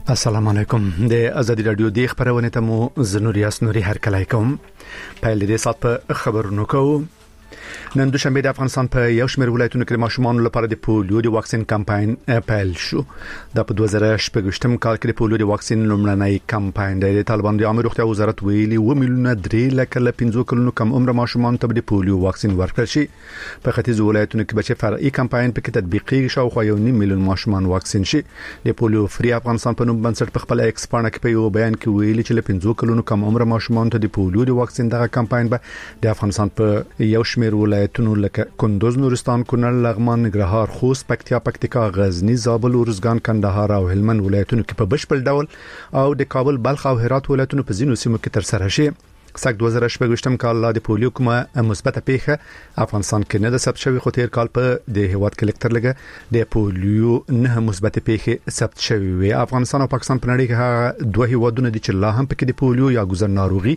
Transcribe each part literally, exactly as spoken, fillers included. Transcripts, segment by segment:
السلام علیکم. د ازادي رادیو د خبرونه ته مو زنوریاس نوري هر کله کوم په لدې سات په خبرونو کوم. نن دوشنبه د افغانستان په یو شمېر ولایتونو کې ماشومان لپاره د پولیو د واکسین کمپاین پیل شو. د په دوه زره شپږم کال کې د پولیو د واکسین لومړنی کمپاین د طالبان د عامه روغتیا وزارت ویلي و میلیونه درې لکه له پنځه کلونو کم عمر ماشومان ته د پولیو واکسین ورکړل شي. په ختیځ ولایتونو کې بچي فرعي کمپاین په کې تطبیقي شاوخوا یو نیم میلیون ماشومان واکسین شي. د پولیو فری افغانستان په نوم بنسټ په خپل ایکس پاڼه کې په یو بیان کې ویلي چې له پنځه کلونو کم عمر ماشومان ته د پولیو د واکسین دغه کمپاین به د افغانستان په یو شمېر ولایتونو لکه کندوز، نورستان، کونړ، لغمان، ننګرهار، خوست، پکتیا، پکتیکا، غزنی، زابل، ارزګان، کندهار او هلمند ولایتونو کې په بشپړ ډول او د کابل، بلخ او هرات ولایتونو په ځینو سیمو کې تر سره شي. سک دوه زره شپږم کال لا د پولیو کومه مثبته پیښه افغانستان کې نه د ثبت شوی، خو تیر کال په د هیواد کې لکتر لګه د پولیو نه مثبته پیښه ثبت شوی وي. افغانستان او پاکستان په نړۍ کې دوه هیوادونه دي چې لا هم پکې د پولیو یا ګوزن ناروغي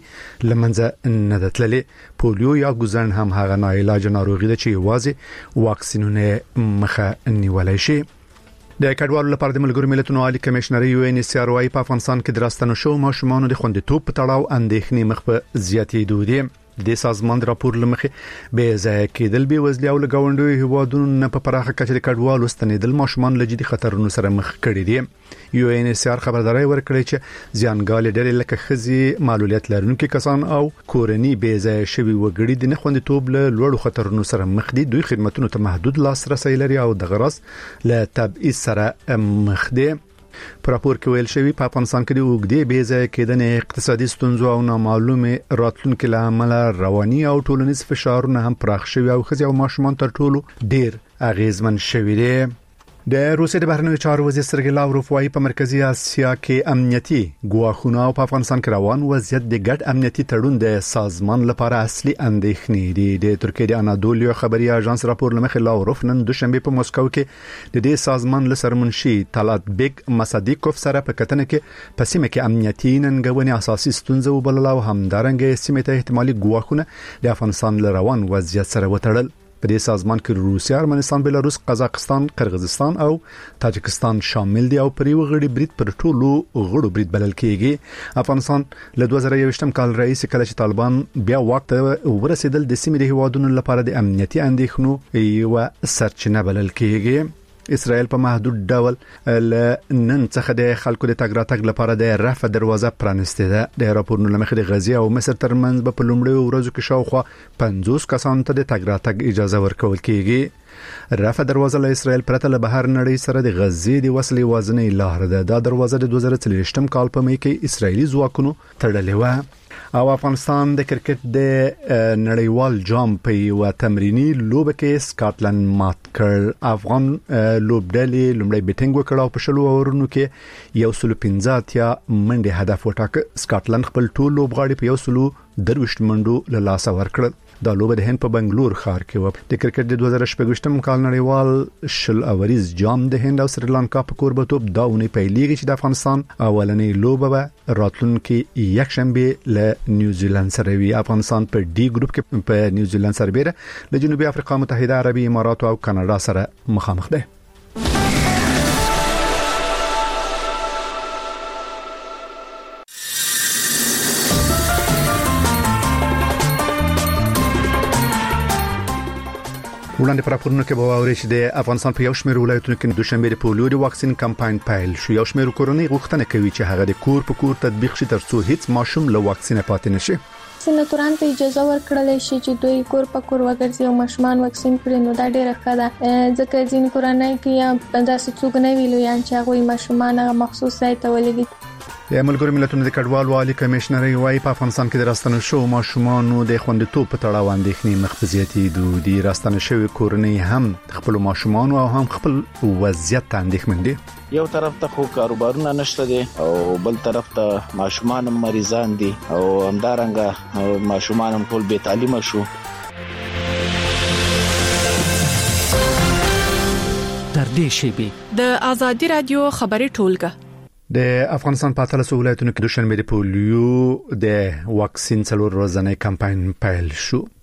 لمنځه نه دتللې. پولیو یا ګوزن هم هغه ناعلاج ناروغي ده چې یوازې واکسینونه مخه نیولای شي. د کډوالو لپاره د ملګرو ملتونو عالی کمشنر یو ان ایچ سی آر وايي په افغانستان کې دراستنو شو ماشومان د خوندیتوب په تړاو اندېښنې مخ په زیاتېدو دي. د سازمان راپور لمخې به ځای کېدل به وزلي او لګاونډي هیوادونو نه په پراخه کچه د کډوالو ستنېدل ماشومان له جدي خطرونو سره مخ کړي دي. یو ان ایچ سی آر خبرداري ورکړي چې زیانګال ډېر لکه خزي معلولیت لرونکي کسان او کورنۍ به ځای شوی وګړي د خوندیتوب له لوړو خطرونو سره مخ دي. دوی خدماتونو ته محدود لاسرسي لري او د غرض له تبعیض سره مخ دي. په راپور کې ویل شوی په افغانستان کې د وګړي بې ځای کېدنې اقتصادي ستونزو او نامعلومه راتلونکو له امله رواني او ټولنیز فشارونه هم پراخ شوی او خزي او ماشومان تر ټولو ډیر اغیزمن شوی دي. د روسیې د بهرنیو چارو وزیر سرګی لاوروف وايي په مرکزی اسیا کې امنیتي ګواښونه او په افغانستان کې روان وضعیت د ګډ امنیتي تړون د سازمان لپاره اصلي اندېښنې دي. د ترکیې د انادولیا خبري اژانس راپور لمخې لاوروف نن دوشنبه په مسکو کې د دې سازمان لسرمنشي طلعت بیگ مسادیکوف سره په کتنه کې په سیمه کې امنیتي ننګونې اساسي ستونزې وبلل او همدارنګه سیمه ته احتمالي ګواښونه د افغانستان له روان وضعیت سره وتړل. په دې سازمان کې روسیا، ارمنستان، بلاروس، قزاقستان، قرغیزستان او تاجکستان شامل دي او پر یو غړي برید پر ټولو غړو برید بلل کېږي. افغانستان له دوه زره یوویشتم کال رئیس کله چې طالبان بیا وخت ورسېدل د سیمې د هیوادونو لپاره د امنیتي اندېښنو یو سرچینه بلل کېږي. اسرائیل په محدود ډول نن څخه د خلکو د تګ راتګ لپاره د رفح دروازه پرانسته ده. د راپورونو لمخې د غزه او مصر ترمنځ په لومړیو ورځو کې شاوخوا پنځوس کسانو ته د تګ راتګ اجازه ورکول کېږي. رفح دروازه له اسرائیل پرته له بهر نړۍ سره د غزې د وصلې وازنې لار ده. دا دروازه د دوه زره څلوېښتم کال په مې کې اسرائیلي ځواکونو تړلې و. او افغانستان د کرکټ د نړیوال جام په یو تمرینی لوبه کې سکاټلند مات کړ. افغان لوبډلې لومړی بیټینګ وکړ او په شلو اورونو کې یو سل پنځه اتیا منډه هدف وټاکه. سکاټلند خپل ټول لوبغاړي په یو سل درويشت منډو له لاسه ورکړل. دا لوبه د هند په بنگلور ښار کې و. د کرکټ د دوه زره شپږم کال نړیوال شل اوریز جام د هند او سریلانکا په کوربتوب دا ونی پیلېږي چې د افغانستان اولنې لوبه به راتلونکي یک شنبه له نیوزیلند سره وي. افغانستان په ډي ګروپ کې په نیوزیلند سره له جنوبي افریقا، متحده عربي امارات او کاناډا سره مخامخ ده. وړاندې پر راپورونو کې به واوري چې د افغانستان په یو شمېر ولایتونو کې دوشنبه د پولیو د واکسین کمپاین پیل شو. یو شمېر کورنۍ غوښتنه کوي چې هغه د کور په کور تطبیق شي ترڅو هیڅ ماشوم له واکسین پاتې نشي. سېناتوران ته اجازه ورکړل شي چې دوی کور په کور وګرځي او ماشومان واکسین کړي. نو دا ډیره ښه ده ځکه ځین کورنۍ کې یا داسې څوک نه ویلو یا چې هغه ماشومان هغه مخصوص ځای ته ولېږي. د ملګرو ملتونو د کډوالو عالی کمشنر وايي په افغانستان کې د راستنو شو ماشومان د خوندیتوب په تړاو اندېښنې مخ په زیاتېدو دي. راستنه شوی کورنۍ هم خپل ماشومان او هم خپل وضعیت ته اندېښمن دي. یو طرف ته خو کاروبارونه نشته دي او بل طرف ته ماشومان مریضان دي او همدارنګه ماشومان هم ټول بې تعلیمه شو. تر دې شی د ازادي رادیو خبري ټولګه د افغانستان په اتلس ولایتونو کې دوشنبه د پولیو د واکسین څلور ورځې کمپاین پیل شو.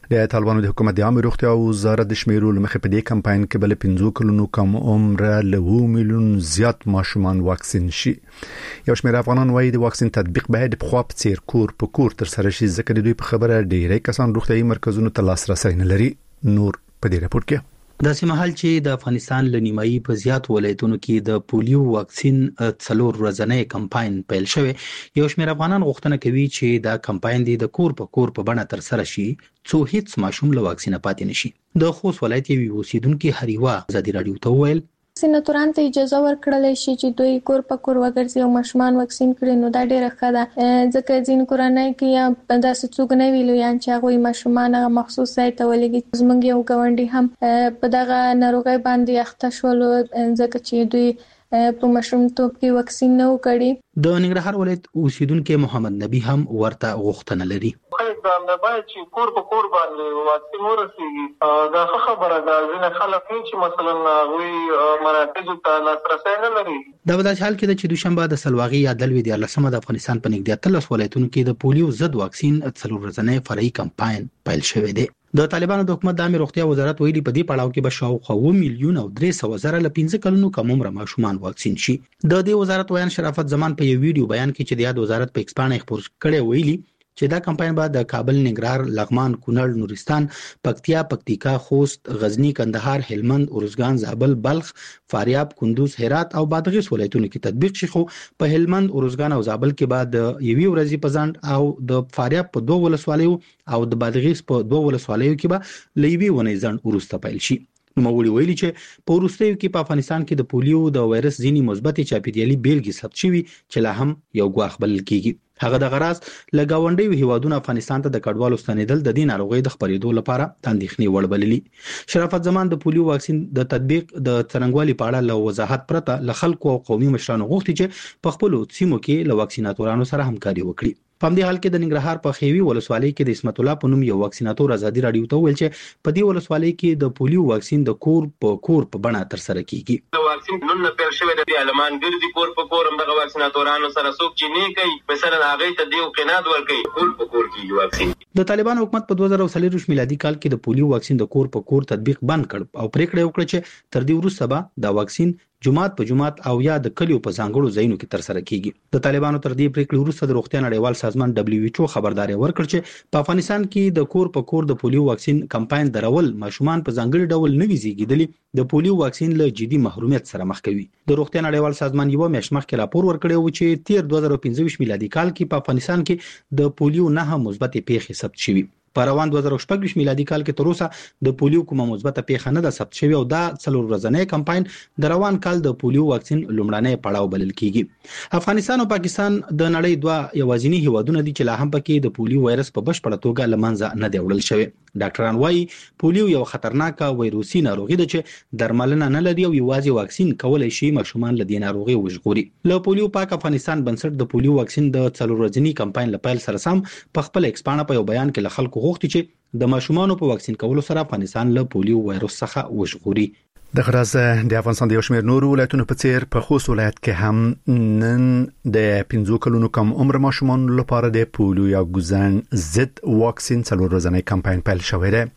د طالبانو د حکومت د عامه روغتیا وزارت د شمیرو لمخې په دې کمپاین کې بل پنځه کلونو کم عمر له میلیون زیات ماشومان واکسین شي. یو شمېر افغانان وايي د واکسین تطبیق باید په خوا په څیر کور په کور تر سره شي، ځکه دوی په خبره ډیری کسان روغتیايي مرکزونو ته لاسرسي نه لري. نور په دې راپور کې د سیمهال چې د افغانستان ل نیمایي په زیات ولایتونو کې د پولیو واکسین څلور ورځنی کمپاین پیل شوی. یو شمېر افغانان غوښتنه کوي چې دا کمپاین د کور په کور په بڼه تر سره شي څو هیڅ ماشوم له واکسینه پاتې نشي. د خوست ولایت یو اوسیدونکو هریوا ازادي رادیو ته وویل سیناتوران ته اجازه ورکړل شي چې دوی کور په کور وګرځي او ماشومان واکسین کړي، نو دا ډیره ښه ده، ځکه ځین کورنۍ کې یا داسې څوک نه ویلو یا چې هغه ماشومان هغه مخصوص ځای ته ولېږي. زموږ یو ګاونډي هم په دغه ناروغي باندې اخته شول ځکه چې دوی په ماشومتوب کې واکسین نه وکړي. د ننګرهار ولایت اوسیدونکو محمد نبی هم ورته غوښتنه لري. دا باید چې کور په کور باندې واکسین ورسیږي. دا خبره ده، ځینې خلک چې مثلا غوي مراکزو ته لاسرسي نه لري. دا په داسې حال کې ده چې دوشنبه د سلواغي یا دلوي د لسمه د افغانستان په نږدې اتلس ولایتونو کې د پولیو ضد واکسین څلور ورځنی فرعي کمپاین پیل شوی دی. د طالبانو د حکومت د عامه روغتیا وزارت ویلي په دې پړاو کې به شاوخوا اووه میلیون او درې سوه زره له پنځه کلونو کم عمر ماشومان واکسین شي. د دې وزارت ویان شرافت زمان په یو ویډیو بیان کې چې د یاد وزارت په ایکس باندې خبر کړي ویلي چې دا کمپاین به د کابل، ننګرهار، لغمان، کونړ، نورستان، پکتیا، پکتیکا، خوست، غزنی، کندهار، هلمند، ارزګان، زابل، بلخ، فاریاب، کندوز، هرات او بادغیس ولایتونو کې تطبیق شي. خو په هلمند، ارزګان او زابل کې بعد یوې ورځې په ځند او د فاریاب په دوه ولسوالیو او د بادغیس په دوه ولسوالیو کې به لېوي ونې ځند ورسته پیل شي. نوموړي ویلي چې په وروستیو کې په افغانستان کې د پولیو د وایرس ځینې مثبت چاپیریالي بیلګې ثبت شوي چې لا هم یو ګواښ بلل کیږي. هغه د غراس لګاونډي هیوادونو افغانستان ته د کډوالو ستنیدل د دې ناروغي د خبرېدو لپاره اندېښنې وړ بللي. شرافت زمان د پولیو واکسین د تطبیق د څرنګوالي په اړه له وضاحت پرته له خلکو او قومي مشرانو غوښتي چې په خپل سیمو کې له واکسیناتورانو سره همکاري وکړي. په دې حال کې د ننګرهار په خېوي ولسوالۍ کې د اسمت الله په نوم یو واکسیناتور ازادي رادیو ته ویل چې په دې ولسوالۍ کې د پولیو واکسین د کور په کور په بڼه تر سره کیږي. د واکسین نن نه پیل شوی د علمان ګرځي کور په کور هم د واکسیناتورانو سره څوک چې نه کوي مثلا هغه ته دیو قناد ورکړي کور په کور کیږي واکسین. د طالبان حکومت په دوه زره څلور میلادي کال کې د پولیو واکسین د کور په کور تطبیق بند کړ او پریکړه وکړه چې تر دې وروسته به د واکسین جمعات په جمعات او یا د کلیو په ځانګړو ځایونو کې تر سره کیږي. د طالبانو تر دې پریکړې وروسته د روغتیا نړیوال سازمان دبليو ایچ او خبرداري ورکړ چې په افغانستان کې د کور په کور د پولیو واکسین کمپاین درول ماشومان په ځانګړي ډول نوي زیږیدلي د پولیو واکسین له جدي محرومیت سره مخ کوي. د روغتیا نړیوال سازمان یو میاشت مخکې راپور ورکړی و چې تیر دوه زره پنځه میلادي کال کې په افغانستان کې د پولیو نه مثبت پیښې ثبت شوي. په روان دوه زره شپږ میلادي کال کې تر اوسه د پولیو کومه مثبت پیښه نه ده ثبت شوې او دا څلور ورځنی کمپاین د روان کال د پولیو واکسین لومړنی پړاو بلل کیږي. افغانستان او پاکستان د نړۍ دوه یوازینی هیوادونه دي چې لا هم پکې د پولیو وایرس په بشپړه توګه لمنځه نه دی وړل شوی. ډاکټران وايي پولیو یو خطرناک وایروسي ناروغي ده چې درملنه نه لري او یوازې واکسین کولای شي ماشومان له دې ناروغي وژغوري. له پولیو پاک افغانستان بنسټ د پولیو واکسین د څلور ورځنی کمپاین لپاره سره سم په خپل ایکسپانه په یو بیان کې له خلکو غوښتي چې د ماشومان په واکسین کولو سره افغانستان له پولیو وایرس څخه وژغوري. د غراز د افغانستان د یو شمېر نورو ولایتونو په څیر په خوست ولایت کې هم نن د پنځه کلونو کم عمر ماشومان لپاره د پولیو یا ګوزن ضد واکسین څلور ورځنی کمپاین پیل شوی دی.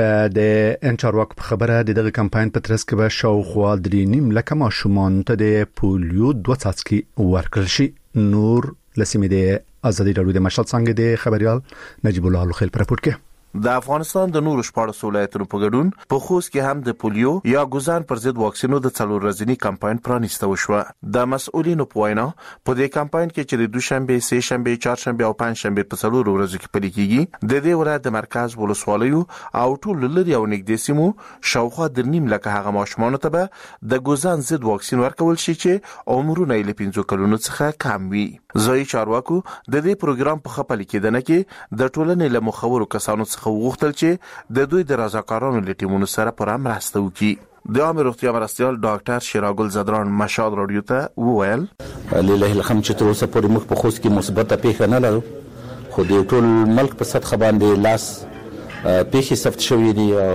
د انچارواک په خبره د دغه کمپاین په ترڅ کې به شاوخوا درې نیم لکه ماشومان ته د پولیو دوه څاڅکي ورکړل شي. نور لسمې د ازادي رادیو د مشهد څنګه د خبريال نجیب الله الخیل پر راپور کې د افغانستان د نورو شپږ ولایتونو په ګډون په خوست کې هم د پولیو یا ګوزان پر ضد واکسینو د څلور ورځنی کمپاین پرانیسته وشو. د مسؤلینو په وینا په دې کمپاین کې چې د دوشنبه، سه شنبه، چهارشنبه او پنځشنبه په څلور ورځو کې پلي کیږي د دې ولایت د مرکز ولسوالیو او ټول لري او نږدې سیمو شاوخوا د نیم لکه هغه ماشومان ته به د ګوزان ضد واکسین ورکول شي چې عمرونه یې پنځه کلونو څخه کم وي. ځای چارواکو د دې پروګرام په خپل کېدنه کې د ټولنې له مخورو کسانو څخه وغوښتل چې د دوی د رضاکارانو له ټیمونو سره پر مرسته وکړي. د عامه روغتیا مرستیال ډاکټر شیراګل زدران مشهد رادیو ته وویل لله الحمد چې تر اوسه پورې موږ په خوست کې مثبت پیښه نه لرو، خو د ټول ملک په سطح باندې لاس پیښې ثبت شوې دي او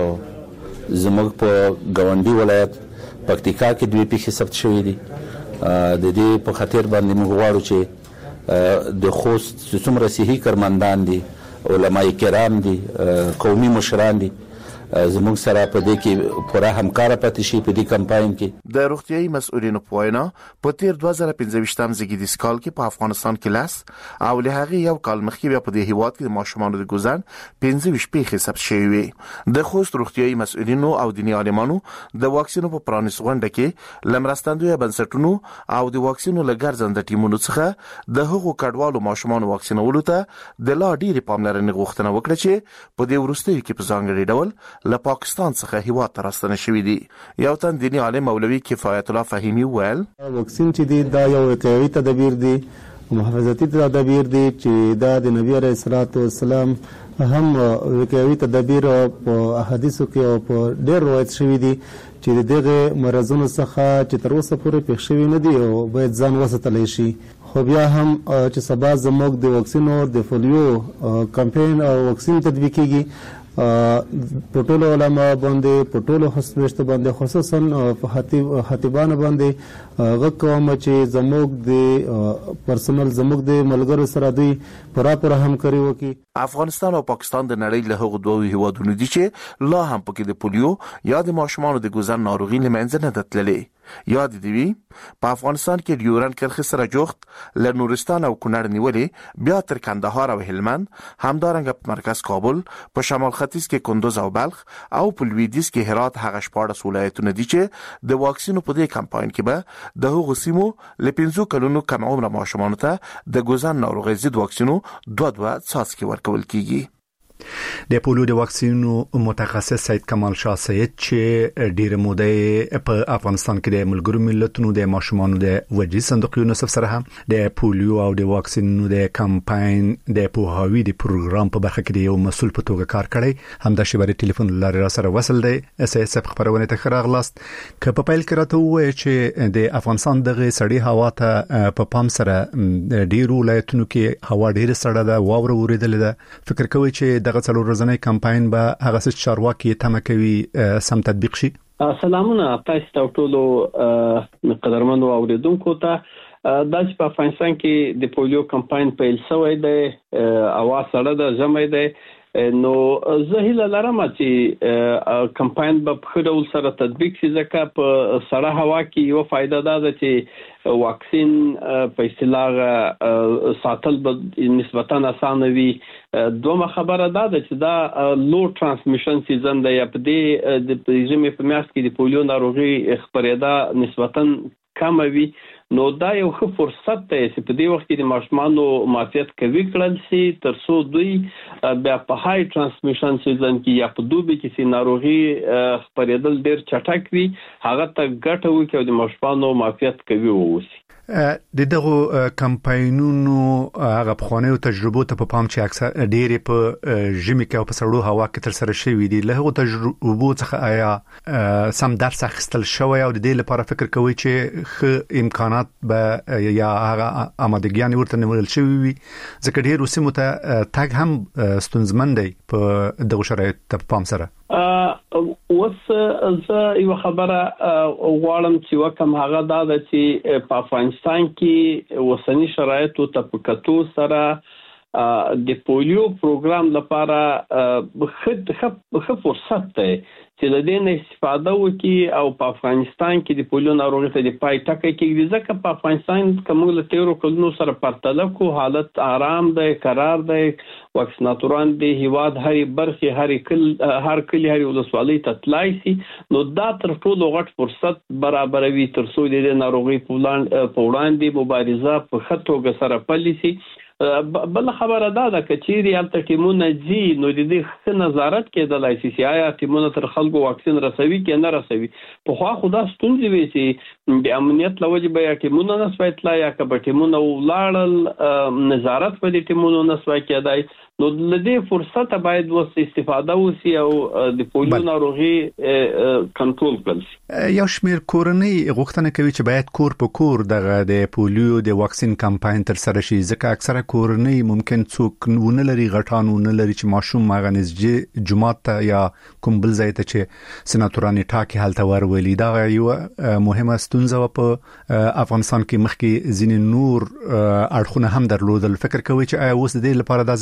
زموږ په ګاونډي ولایت پکتیکا کې دوی پیښې ثبت شوې دي. د دې په خاطر باندې موږ غواړو چې د خوست څومره صحي کارمندان دي علماء کرام دي قومي مشران دي زموږ سره په دې کې پوره همکار پاتې شي په دې کمپاین کې. د روغتيایي مسؤلینو په وینا په تیر دوه زره پنځه زیږدیز کال کې په افغانستان کې لاس او له هغه یو کال مخکې بیا په دې هیواد کې د ماشومانو د ګوزن پنځه پیښې ثبت شوې وي. د خوست روغتيایي مسؤلینو او دیني عالمانو د واکسینو په پرانیست غونډه کې لمرستندوی بنسټونو او د واکسینو لګرځنده ټیمونو څخه د هغو کډوالو ماشومانو واکسینولو ته د لا ډیرې پاملرنې غوښتنه وکړه چې په دې وروستیو کې په ځانګړي ډول له پاکستان څخه هیواد ته راستنه شوې دي. یو تن دیني عالم مولوي کفایت الله فهیمی ویل واکسین چې دی دا یو وقایوي تدابیر دي، محافظتي تدابیر دي چې دا د نبی عليه الصلاه والسلام هم وقایوي تدابیر په احادیثو کې او په ډېر روایت شوی دي چې دغه مرزونو څخه چې تر اوسه پورې پېښ شوی نه دي او باید ځان وساتلی شي. خو بیا هم چې سبا زموږ د واکسینو د فولیو کمپاین او واکسین تطبیق کیږي په ټولو علماء باندې په ټولو حسبشت باندې خصوصا په خطیبانو باندې غږ کوم چې زموږ د پرسونل زموږ د ملګرو سره دوی پوره پوره همکاري وکړي. افغانستان او پاکستان د نړۍ له هغو دوه هیوادونو دي چې لا هم پکې د پولیو یا د ماشومانو د ګوزن ناروغي لمنځه نه تللې. یاد دی په افغانستان کې ډیورن کرخه سره جوخت له نورستان او کونړ نیولې بیا تر کندهار او هلمند همدارنګه په مرکز کابل په شمال ختیځ کې کندوز او بلخ او په لویدیځ کې هرات هغه شپاړس ولایتونه دي چې د واکسینو په دې کمپاین کې به د هغو سیمو له پنځو کلونو کم عمر ماشومانو ته د ګوزن ناروغي ضد واکسینو دوه دوه څاڅکي ورکول کیږي. د پولیو د واکسینو متخصص سید کمال شاه سید چې ډیر موده په افغانستان کې د ملګرو ملتونو د ماشومانو د وجې صندوق یونیسف سره هم د پولیو او د واکسینو د کمپاین د پوهاوی د پروګرام په برخه کې یو مسول په توګه کار کړی هم د شبري ټلیفون لارې را سره وصل دی. اس اس اف خبرونه ته خراغلاست ک په پیل کې راته وایي چې د افغانستان دغه سړی هوا ته په پام سره ډیر ولایتونو کې هوا ډیر سړه ده واوره وریدل ده. فکر کوي چې دغه څلور ورځنی کمپاین به هغه څه چارواکي تمه کوي سم تطبیق شي. سلامونه تاسو ټولو قدرمنو اوریدونکو ته. د په افغانستان کې د پولیو کمپاین پیل شوی دی، اواز سره د جمع دی. نو زه هیله لرم چې کمپاین به په ډول سره تطبیق شي ځکه په سړه هوا کې یو فائدہ ده چې واکسین په اصطلاح ساتل به نسبتاً اسانه وي. دومره خبره ده چې دا لو ترانسمیشن سیزن دی په دې د پېژمې په میاشت کې د پولیو ناروغي خپرېدا نسبتاً کم وي. نو دا یو ښه فرصت دی چې په دې وخت کې د ماشومانو معافیت کوي کړل شي تر څو دوی بیا په هاي ترانسمیشن سیزن کې یا په دوبي کې چې ناروغي خپرېدل ډېر چټک وي هغه ته ګټه وکړي او د ماشومانو معافیت کوي ووسی. د دغه کمپاینونو هغه پخوانیو تجربو ته په پام چې اکثر ډېری په ژمي کې او په سړو هوا کې تر سره شوي دي له هغو تجربو څخه آیا سم درس اخیستل شوی او د دې لپاره فکر کوي چې ښه امکانات به یا هغه آمادګیان ورته نیول شوي وي ځکه ډېرو سیمو ته تګ هم ستونزمن دی په دغه شرایطو ته په پام سره. اوس زه یو خبره غواړم چې وکم هغه دا ده چې په افغانستان کې اوسنی شرایطو ته په کتو سره د پولیو پروګرام لپاره ښه فرصت دی چې د دې نه استفاده وکړي او په افغانستان کې د پولیو ناروغي ته د پای ټکی کېږي ځکه په افغانستان کې موږ له تیرو کلونو سره پرتله کوو حالت آرام دی قرار دی واکسیناتوران د هیواد هرې برخې هرې کل هر کلی هرې ولسوالۍ ته تلای شي. نو دا تر ټولو غټ فرصت برابروي تر څو د دې ناروغي په وړاندې مبارزه په ښه توګه سره پلي شي. بل خبره دا ده چې چیرې هلته ټیمونه ځي نو د دې ښه نظارت کېدلای شي چې آیا ټیمونه تر خلکو واکسین رسوي که نه رسوي. پخوا خو دا ستونزې وې چې د امنیت له وجې به یا ټیمونه نه سوای تلای یا که به ټیمونه ولاړل نظارت به د ټیمونو نه سوای کېدای. نو له دې فرصته باید اوس استفاده وشي او د پولیو ناروغي کنټرول کړل شي. یو شمېر کورنۍ غوښتنه کوي چې باید کور په کور دغه د پولیو د واکسین کمپاین تر سره شي ځکه اکثره کورنۍ ممکن څوک ونه لري غټان ونه لري چې ماشوم هغه نږدې جومات ته یا کوم بل ځای ته چې سناتوران ټاکي هلته ورولي. دا یو مهمه ستونزه په افغانستان کې مخکې ځینې نور اړخونه هم درلودل. فکر کوي چې آیا اوس د دې لپاره دا زمینه برابر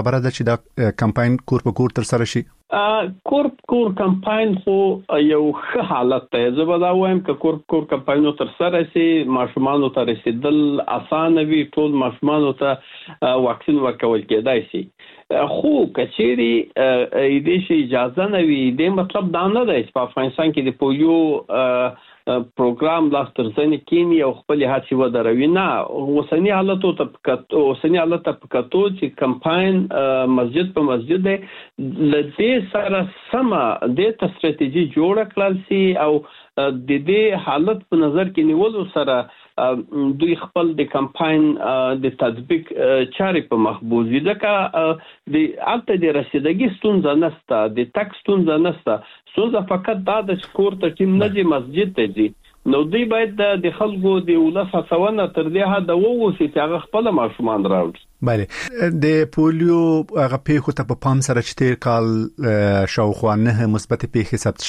برابر ده چې دا کمپاین کور په کور تر سره شي؟ کور کور کمپاین خو یو ښه حالت دی. زه به دا وایم چې کور کور کمپاینو تر سره شي، ماشومانو ته رسیدل اسانه وي، ټول ماشومانو ته واکسین ورکول کېدای شي. خو کچېری دې شي اجازه نه وي، دې مطلب دا نه دی چې په افغانستان کې د پولیو پروګرام لاس تر زنې کینی او خپل هڅې ودروي. نه، اوسنی حالت ته پکاتو اوسنی حالت ته پکاتو چې کمپاین مسجد په مسجد دی، لدې سره سم د ته ستراتیژي جوړ کړل سي او د دې حالت په نظر کې نیولو سره دوی خپل د کمپاین د تطبیق چارې په مخبوزي ځکه د الته د رسیدګي ستونزه نشته، د تک ستونزه نشته، ستونزه فقط دا د سکور ته ټیم نه دی مسجد ته دی. نو دوی باید د خلکو د ولس هڅونه تر دې حد ووسی چې هغه خپل ماشومان راوړي. بله، د پولیو هغه پیښو ته په پام سره چې تیر کال شاوخوا نه مثبت پیښې ثبت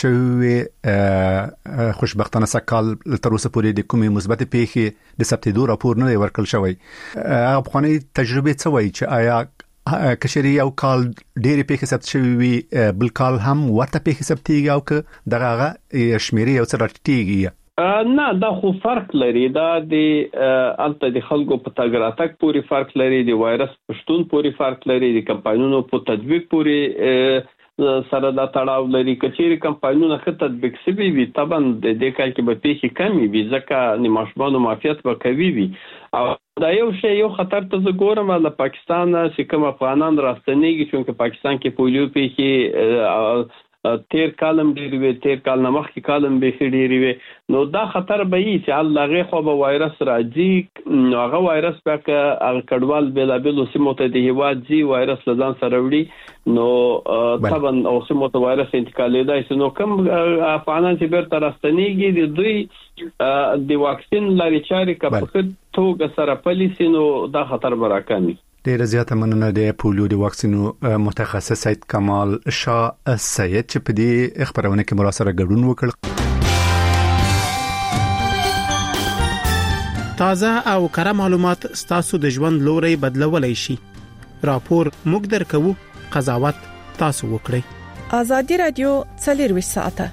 شوې، خوشبختانه سکال تر اوسه پورې د کومې مثبت پیښې د ثبتېدو راپور نه ورکړل شوی. هغه پخوانۍ تجربه څه وایي چې آیا کشري یو کال ډېرې پیښې ثبت شوې وي، بل کال هم ورته پیښې ثبتېږي او که دغه هغه شمیرې یو څه راټیټېږي؟ نه، دا خو فرق لري. دا د الته د خلکو په تګ راتګ پورې فرق لري، د وایرس پښتون پورې فرق لري، د کمپاینونو په تطبیق پورې سره دا تړاو لري. کچېری کمپاینونه ښه تطبیق شوي وي، طبعا د دې کال کې به پیښې کمې وي ځکه د ماشومانو معافیت به قوي وي. او دا یو شی یو خطر ته زه ګورم له پاکستان چې کوم افغانان راستنېږي، چونکه پاکستان کې پولیو پیښې تیر کالم ډېری وي، تیر کال نه مخکې کالم به ډېری وي. نو دا خطر به وي چې الله خو به وایرس راځي، نو هغه وایرس به که هغه کډوال بېلابېلو سیمو ته د هېواد ځي، وایرس له ځان سره وړي، نو طبعا او سیمو ته وایرس انتقالېدای شي. نو کوم افغانان چې بیرته راستنېږي د دوی د واکسین لارې چارې که په ښه توګه سره پلي سي، نو دا خطر به راکمي. ډیره زیاته مننه د پولیو د واکسینو متخصص سید کمال شاه سید چې په دې خبرونه کې مراسره ګډون وکړ. تازه او کره معلومات ستاسو د ژوند لوري بدلولای شي. راپور موږ درکو، قضاوت تاسو وکړئ. ازادي رادیو څلورویشت ساعته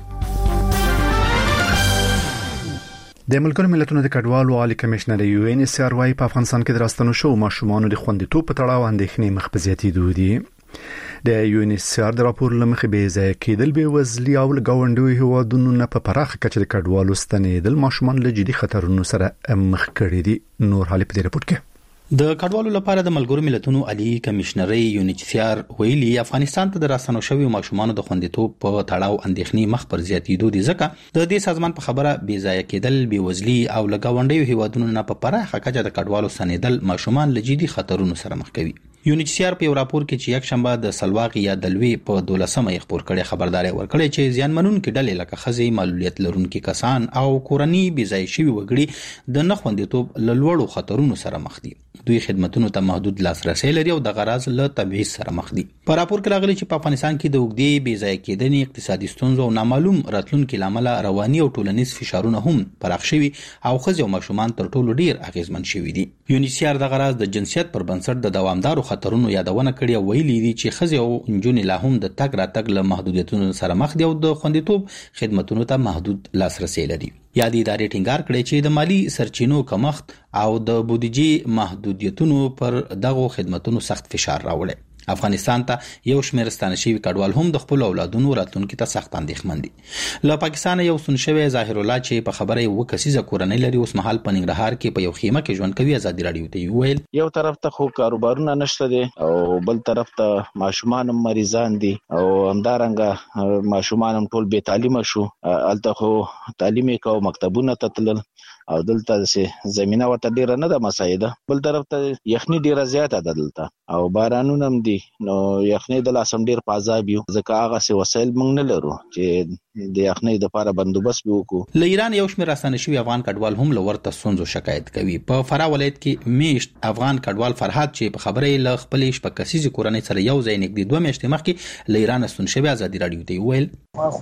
د ملګرو ملتونو د کډوالو عالی کمشنر یو ان ایس ار وايي په افغانستان کې دراستنو شو ماشومان د خوندیتوب په تړاو اندېښنې مخ په زیاتېدو دي. د یو ان ایس ار د راپور لمخې به ځای کېدل به وزلي او لګاونډوي هوادونو نه په پراخه کچه د کډوالو ستنېدل ماشومان له جدي خطرونو سره مخ کړي دي. نور حالې په دې راپور کې د کډوالو لپاره د ملګرو ملتونو عالی کمشنري یو ان ایچ سی آر ویلي افغانستان ته د راستنو شوی ماشومان د خوندیتوب په تړاو اندېښنې مخ پر زیاتېدو دي ځکه د دې سازمان په خبره بې ځای کېدل، بې وزلي او لګاونډي هیوادونو نه په پراخه کچه د کډوالو سنیدل ماشومان له جدي خطرونو سره مخ کوي. یو ان ایچ سی آر په راپور کې چې یک شنبه د سلواغ یا دلوي په دولسمه یې خبر کړي خبرداري ورکړي چې زیانمنونکو ډلې لکه خزي، معلولیت لرونکي کسان او کورنۍ بې ځای شوي وګړي د نه خوندیتوب له لوړو خطرونو سره مخ دي. دوی خدماتونو ته محدود لاسرسي لري او د غراض له تبعیض سره مخ دي. په راپور کې راغلي چې په افغانستان کې د وګړي بې ځای کېدنې، اقتصادي ستونزو او نامعلوم راتلونکو لامل رواني او ټولنیز فشارونه هم پراخ شوي او خزي او ماشومان تر ټولو ډیر اغیزمن شوي دي. یو ان ایچ سی آر د غراض د جنسیت پر بنسټ د دوامدارو خطرونو یادونه کړې او ویلي دي چې خزي او نجونې لا هم د تګ راتګ له محدودیتونو سره مخ دي او د خوندیتوب خدماتونو ته محدود لاسرسي لري. یادې ادارې ټینګار کړی چې د مالی سرچینو کمښت او د بودیجې محدودیتونو پر دغو خدماتونو سخت فشار راوړي. افغانستان ته یو شمېر ستانه شوي کډوال هم د خپل اولادونو راتلونکو ته سخت اندېښمن دي. له پاکستان یو سن شوی ظاهر الله چې په خبره یو کسیزه کورنۍ لري، اوس مهال په ننګرهار کې په یو خیمه کې ژوند کوي. ازادي رادیو ته ویل یو طرف ته خو کاروبارونه نشته دي او بل طرف ته ماشومان مریضان دي او همدارنګه ماشومان هم ټول بې تعلیمه شو. الته خو تعلیم کو مکتبونه ته تلل او دلته سه زمينه ورته ډیره نه ده مساعده. بل طرف ته یخني ډیره زیاته ده دلته او بارانونه هم دي، نو یخني د لاسم ډیر پازاب یو ځکه هغه سه وسایل موږ نه لرو چې د یخنۍ د لپاره بندوبست وکړو. له ایران یو شمېر راستانه شوي افغان کډوال هم له ورته ستونزو شکایت کوي. په فراه ولایت کې میشت افغان کډوال فرهاد چې په خبرې له خپلې شپږ کسیزې کورنۍ سره یو ځای نږدې دوه میاشتې مخکې له ایران ستون شوی ازادي راډیو ته وویل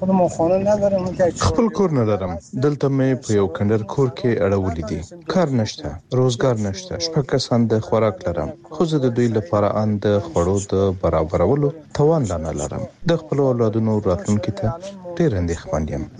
خپل کور نه لرم، دلته مې په یو کندر کور کې اړولې دي، کار نشته، روزګار نشته، شپږ کسان د خوراک لرم، خو زه د دوی لپاره ان د خوړو د برابرولو توان لا نه لرم. د خپل اولادونو راتلونکي ته ډېر اندېښمن یم.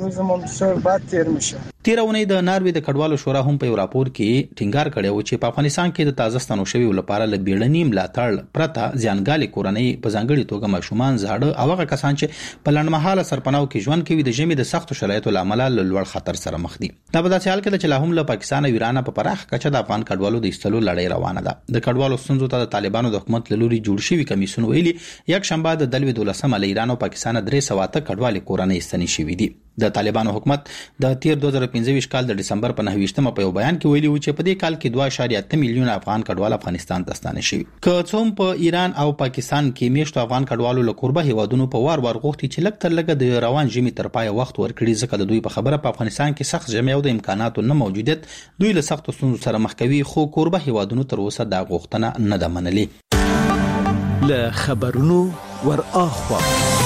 تیر اونۍ د ناروې د کډوالو شورا هم په یو راپور کې ټینګار کړی و چې په افغانستان کې د تازه ستنو شویو لپاره له بیړني ملاتړ پرته ځانګالې کورنۍ په ځانګړي توګه ماشومان، زاړه او هغه کسان چې په لنډمهاله سرپناو کې ژوند کوي د ژمي د سختو شرایطو له امله له لوړ خطر سره مخ دي. دا په داسې حال کې چې لا هم له پاکستان او ایران په پراخ کچه د افغان کډوالو د ایستلو لړۍ روانه ده. د کډوالو ستونزو ته د طالبانو د حکومت له لوري جوړ شوی کمیسیون ویلي یک شنبه د دلوي دولسمه له ایران او پاکستان درې سوه اته کډوالې کورنۍ ستنې شوې دي. د طالبانو حکومت د تیر دوه زره پنځه کال د دسمبر په نهه ویشتمه په یو بیان کې ویلي و چې په دې کال کې دوه اعشاریه اته میلیونه افغان کډوال افغانستان ته ستانه شوي. که څه هم په ایران او پاکستان کې میشتو افغان کډوالو له قربه هیوادونو په وار وار غوښتي چې لږ تر لږه د روان ژمي تر پای وخت ورکړي، ځکه د دوی په خبره په افغانستان کې سخت ژمی او د امکاناتو نه موجودیت دوی له سختو ستونزو سره مخ کوي، خو قربه هیوادونو تر اوسه دا غوښتنه نه ده منلې. له خبرونو ور اخوا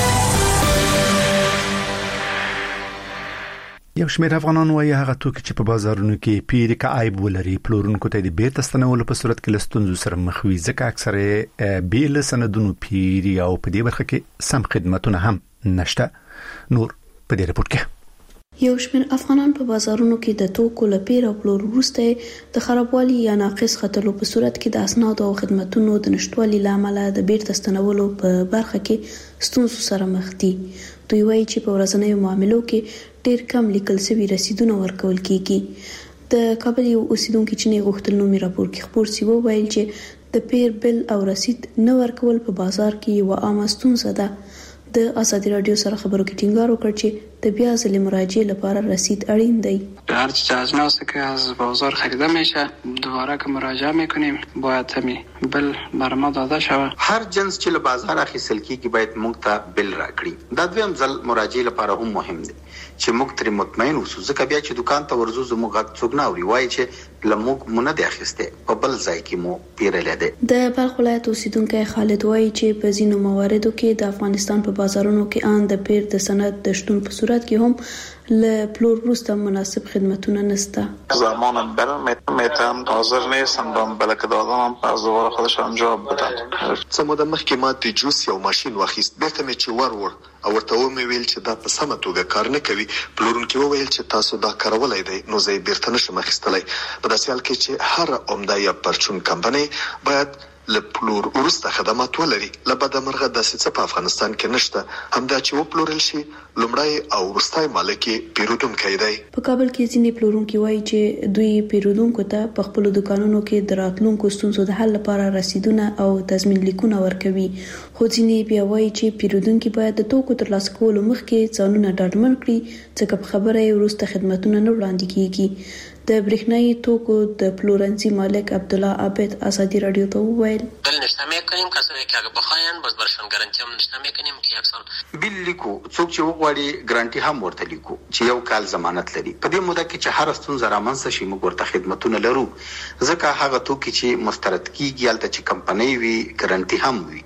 یو شمېر افغانان وايي هغه توکي چې په بازارونو کې پیری کا عیب ولري پلورونکو ته د بیرته ستنولو په صورت کې لستونزو سره مخ وي، ځکه اکثره بیل سندونو پیری او په دې برخه کې سم خدماتونه هم نشته. نور په دې رپورت کې یو شمېر افغانان په بازارونو کې د توکو له پیر او پلور وروسته د خرابوالي یا ناقص خطرلو په صورت کې د اسنادو او خدماتونو د نشټوالي له امله د بیرته ستنولو په برخه کې ستونزو سره مخ دي. دوی وایي چې په ورځنیو معاملو کې ډېر کم لیکل شوي رسیدونه ورکول کیږي. د کابل یو اوسیدونکو چې نه غوښتل نومي راپور کې خبر سی وویل چې د پیر بل او رسید نه ورکول په بازار کې یو عامه ستونزه ده. د ازادي رادیو سره خبرو کې ټینګار وکړ چې د بیا ځلې مراجعه لپاره رسید اړین دی. هر چیز از ناست که از بازار خریده میشه دوباره که مراجعه میکنیم باید همین بل بر ما داده شود. هر جنس چې له بازار اخیستل کیږي باید موږ ته بل راکړي. دا دویم ځل مراجعه لپاره هم مهم دی چې موږ تر مطمئن اوسو، ځکه بیا چې دکان ته ورځو زموږ غږ څوک نه اوري، وایي چې لموږ مونږ نه اخیسته په بل ځای کې مو پیرلې ده. د بلخ ولایت اوسیدونکو خالد وایي چې په ځینو مواردو کې د افغانستان په بازارونو کې ان د پیر د سند د شتون په صورت کې هم له پلور وروسته مناسب خدمتونه نشته. زماناً برام میتونم حاضر نیستم برام بلکه دادم از دوباره خودشان جواب بدن. سموده مخکې ما د جوس یو ماشین واخیست، بیرته مې چې ور ور او ورته ومې ویل چې دا په سمه توګه کار نه کوي. پلورونکي وویل چې تاسو دا کارولای دی، نو زه بیرته نشم اخیستلای. په داسې حال کې چې هر عمده یا پرچون کمپنۍ باید له پلور وروسته خدمات ولري. له بده مرغه داسې څه په افغانستان کې نشته، همدا چې وپلورل شي لومړی او وروستی مالک پیرودونکی دی. په کابل کې ځینې پلورونکي وایي چې دوی پیرودونکو ته په خپل دکانونو کې د راتلونکو ستونزو د حل لپاره رسیدونه او تضمین لیکونه ورکوي، خو ځینې بیا وایي چې پیرودونکي باید د توکو ترلاسه کولو مخکې ځانونه ډاډمن کړي، ځکه په خبره یې وروسته خدمتونه نه وړاندې کیږي. د برېښنايي توکو د پلورنځي مالک عبدالله عابد ازادي رادیو ته وویل بل نشته میکنیم کسایی که اگه بخواین باز برشون گارانتی هم نشته میکنیم که یک سال بیل لیکو څوک چې وغواړي ګارانټي هم ورته لیکو چې یو کال ضمانت لري. په دې موده کې چې هر ستونزه رامنځته شي موږ ورته خدمتونه لرو، ځکه هغه توکي چې مسترد کیږي هلته چې کمپنۍ وي ګارانټي هم وي.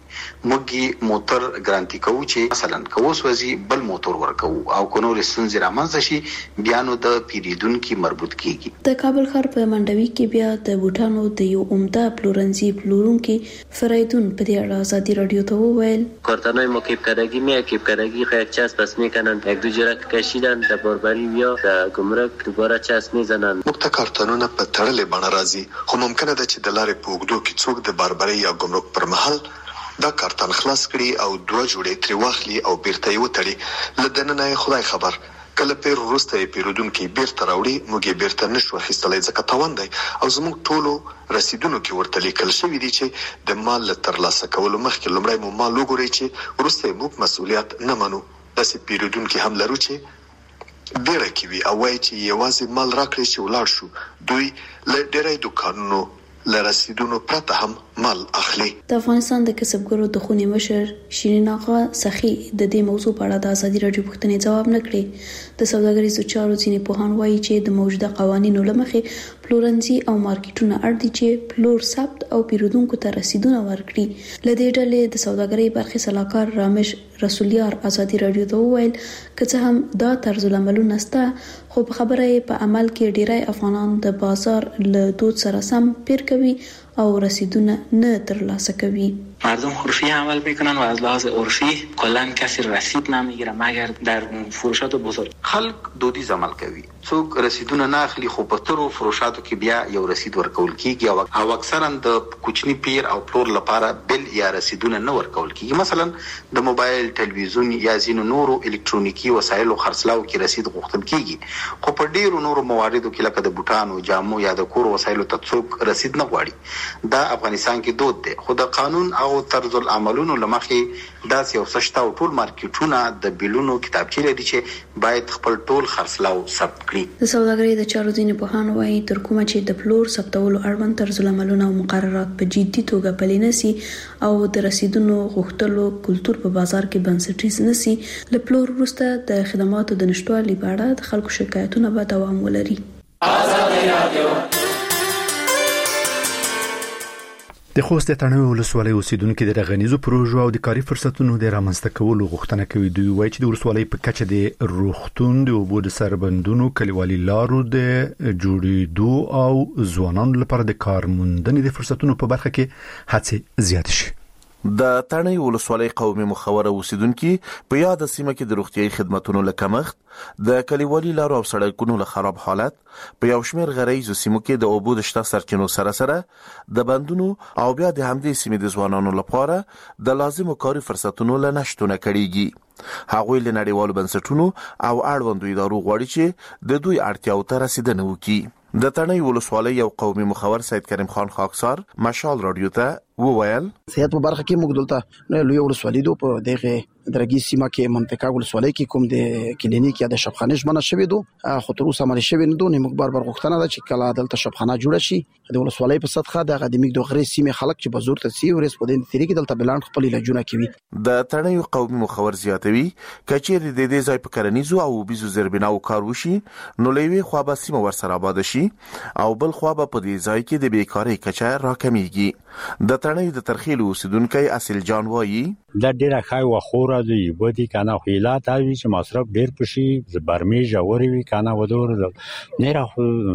موږ موټر ګارانټي کوو چې مثلا کوو سوځي بل موټر ورکو او کو نور ستونزې رامنځته شي بیا نو د پیریدونکو مربوط کیږي. د کابل ښار په منډوي کې بیا د بوټانو د یو عمده پلورنځي پلورونکي فریدون په دې اړه ازادي رادیو ته وویل کارتنای ما کیپ کردگی می کیپ کردگی یک چسب بس میکنن یک دو جرا کشیدن در باربری یا در گمرک دوباره چسب میزنن. موږ ته کارتنونه په تړلې بڼه راځي، خو ممکنه ده چې د لارې په اوږدو کې څوک د باربری یا گمرک پر مهال دا کارتن خلاص کړي او دوه جوړې ترې واخلي او بیرته یې وتړي. له دننه یې خدای خبر کله پیر وروسته یې پیرودونکي بیرته راوړي موږ یې بیرته نشو اخیستلی ځکه تاوان دی او زموږ ټولو رسیدونو کې ورته لیکل شوي دي چې د مال له ترلاسه کولو مخکې لومړی مو مال وګورئ چې وروسته یې موږ مسؤلیت نه منو. داسې پیرودونکي هم لرو چې بیړه کوي او وایي چې یوازې مال راکړئ چې ولاړ شو. دوی له ډېری دوکانونو ل رسیدونو پرته هم مال اخلي. د افغانستان د کسبګرو د خونې مشر شیرین آغا سخی د دې موضوع په اړه د ازادي راډیو پوښتنې جواب نه کړی. د سوداګریزو چارو ځینې پوهان وایي چې د موجوده قوانینو له مخې پلورنځي او مارکیټونه اړ دي چې پلور ثبت او پیرودونکو ته رسیدونه ورکړي. له دې ډلې د سوداګرۍ برخې سلاکار رامش رسولیار ازادي راډیو ته وویل که څه هم دا طرز العملونه شته خو په خبره یې په عمل کې ډیری افغانان د بازار له دود سره سم پیر کوي او رسیدونه نه ترلاسه کوي. مردم عرفی عمل میکنن و از لحاظ عرفی کلا کسی رسید نمیگیره مگر در فروشات بزرگ. خلک دودیز عمل کوي. څوک رسیدونه نه اخلي خو په ترو فروشاتو کې بیا یو رسید ورکول کیږي او اکثرا د کوچنی پیر او پلور لپاره بل یا رسیدونه نه ورکول کیږي. مثلا د موبایل، ټلویزیون یا زینو نورو الکترونیکی وسایلو خرڅلاو کې رسید غوښتل کیږي خو په ډیرو نورو مواردو کې لکه د بوټانو، جامو یا د کور وسایلو ته څوک رسید نه غواړي. دا افغانستان کې دود دی خو د قانون او طرز العملونو لمخې داس یو سشتا او ټول مارکیټونه د بیلونو کتابچې لري چې باید خپل ټول خرڅلاو ثبت کړي. د سوداګرۍ د چارو ځینې پوهان وایي تر کومه چې د پلور ثبتولو اړوند طرز العملونه او مقررات په جدي توګه پلي نشي او د رسیدونو غوښتلو کلتور په بازار کې بنسټیز نشي له پلور وروسته د خدماتو د نشټوالي په اړه د خلکو شکایتونه به دوام ولري. ازادي رادیو د خوست تڼیو ولسوالۍ اوسیدونکو د غنیزو پروژو او د کاري فرصتونو د رامنځته کولو غوښتنه کوي. دوی وایي چې د ولسوالۍ په کچه د روغتون د اوبو د سربندونو کلیوالي لارو د جوړېدو او ځوانانو لپاره د کار موندنې د فرصتونو په برخه کې هڅې زیات شي. د تڼیو ولسوالۍ قومي مخوره اوسیدونکو په یاد سیمه کې د روغتيایي خدماتو له کمښت، د کلیوالي لارو او سړکونو له خراب حالت، په یو شمېر غریزو سیمو کې د اوبو د شته سرچینو سره سره د بندونو او بیا د همدې سیمې د ځوانانو لپاره د لازمو کاري فرصتونو له نشټونه کړيږي. هغوی له نړیوالو بنسټونو او اړوندو ادارو غواړي چې د دوی اړتیاو ته رسیدنه وکړي. د تڼیو ولسوالۍ یو قومي مخور سید کریم خان خاکسار مشال رادیو ته وویل صحت په برخه کې موږ دلته لوی ولسوالۍ دو په دغه درګي سیمه کې منطقه ولسوالۍ کې کوم د کلینیک یا د شفخانه ژمنه شوې دو خو تر اوسه مالي شوې نه دو. موږ بار بار غوښتنه ده چې کله دلته شفخانه جوړه شي د ولسوالۍ په سطحه د اکاډمیک د غری سیمه خلک چې بزرګ ته سی ورس په دې طریقې دلته بلان خپل علاجونه کوي. د تڼیو قومي مخور زیاتوي کچېر د دې ځای په کرنیزو او بيزو زربیناو کار وشي نو لوي خو به سیمه ورسره آباد شي او بل خو به په دې ځای کې د بیکاری کچه راکمېږي. د تڼیو د ترخیل اوسیدونکو اصل جان وایي دا ډیره خای و خوره دی بودی کنه خیلات اوی چې مصرف ډیر پشي برمی جوړی وی کنه ودور نه را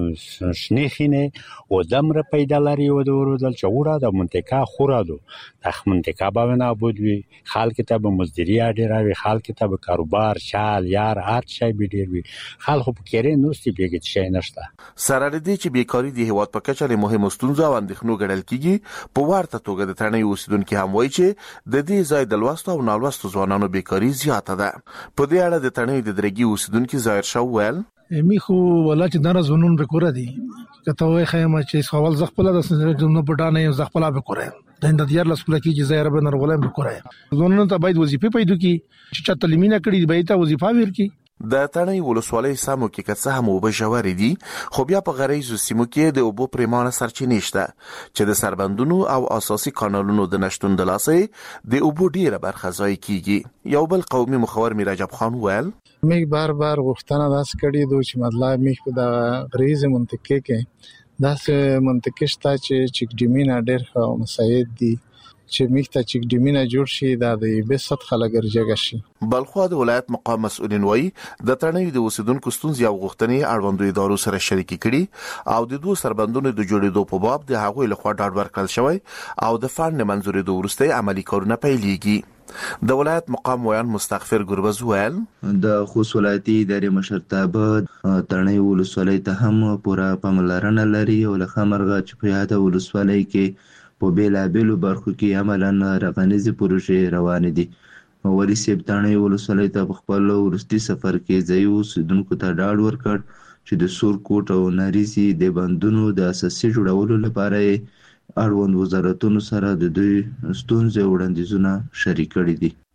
شنیخینه و دمر پیدا لري ودور دل چوره د منطقه خوره دو د منطقه باندې بود وی خال کتاب مزدری ډیر وی خال کتاب کاروبار شال یار هر شی به ډیر وی خال خو پکې نوستي بیګت شي نشته. سره دې چې بیکاری د هیواد په کچه له مهمه ستونزه او اندېښنو ګڼل کیږي په ورته توګه د تڼیو اوسیدونکو هم وایي چې د دې ځای د لوستو او نالوستو ځوانانو بیکاری زیاته ده. په دې اړه د تڼیو د درګي اوسیدونکو ظاهر شو ویل میخو ولا چې دغه زونون به کور دي کته وای خیمه چې سوال زغپله د سنجنو پټانه زغپلا به کوره د اندیار لسکول کې چې زهره به نرغولم به کوره زونون ته باید وظیفه پیدا کی چې چا تعلیمینه کړي به ته وظیفه ورکی. د تڼیو ولسوالۍ سمو کې کڅه هم وب جوړې دي خو بیا په غریزو سیمو کې د اوبو پریمانه سرچینې شته چې د سربندونو او اساسي کانالونو د نشټون د لاسه د اوبو ډیره برخه ځای کیږي. یو بل قومي مخور میرجب خان ویل میک بار بار غوښتنه داس کړي دوی چې مطلب میک په د غریزه منطقه کې داسې منطقه شته چې چک ډیمینا ډیر ښه مساعد دي چې میخته چې ډیمینه جوړ شي دا د بیست خلګر جګ شي. بلخو د ولایت مقام مسؤلین وایي د تڼیو د اوسیدونکو ستونزې او غوښتنې اړوندو ادارو سره شریک کړي او د دوه سربندونو د جوړېدو په باب د هغوی لخوا ډاډ ورکړل شوی او د فند منځوري د ورسته عملی کارونه پیلېږي. د ولایت مقام ویان مستغفر ګربز ویل د خوست ولایتي ادارې مشرتابه تڼیو ولسوالۍ ته هم پوره پاملرنه لري او له خمرغه چې په یاده ولسوالۍ کې په بیلابیلو برخو کې عملاً رغنیزي پروژې روانې دي. ولی سیب تڼیو ولسوالۍ ته خپل ورستي سفر کې ځای اوسیدونکو ته ډاډ ورکړ چې د سور کوټ او ناریزي د بندونو د اساسي جوړولو لپاره اړوند وزارتونو سره د دوی ستونزې وړاندیزونه شریک کړي دي.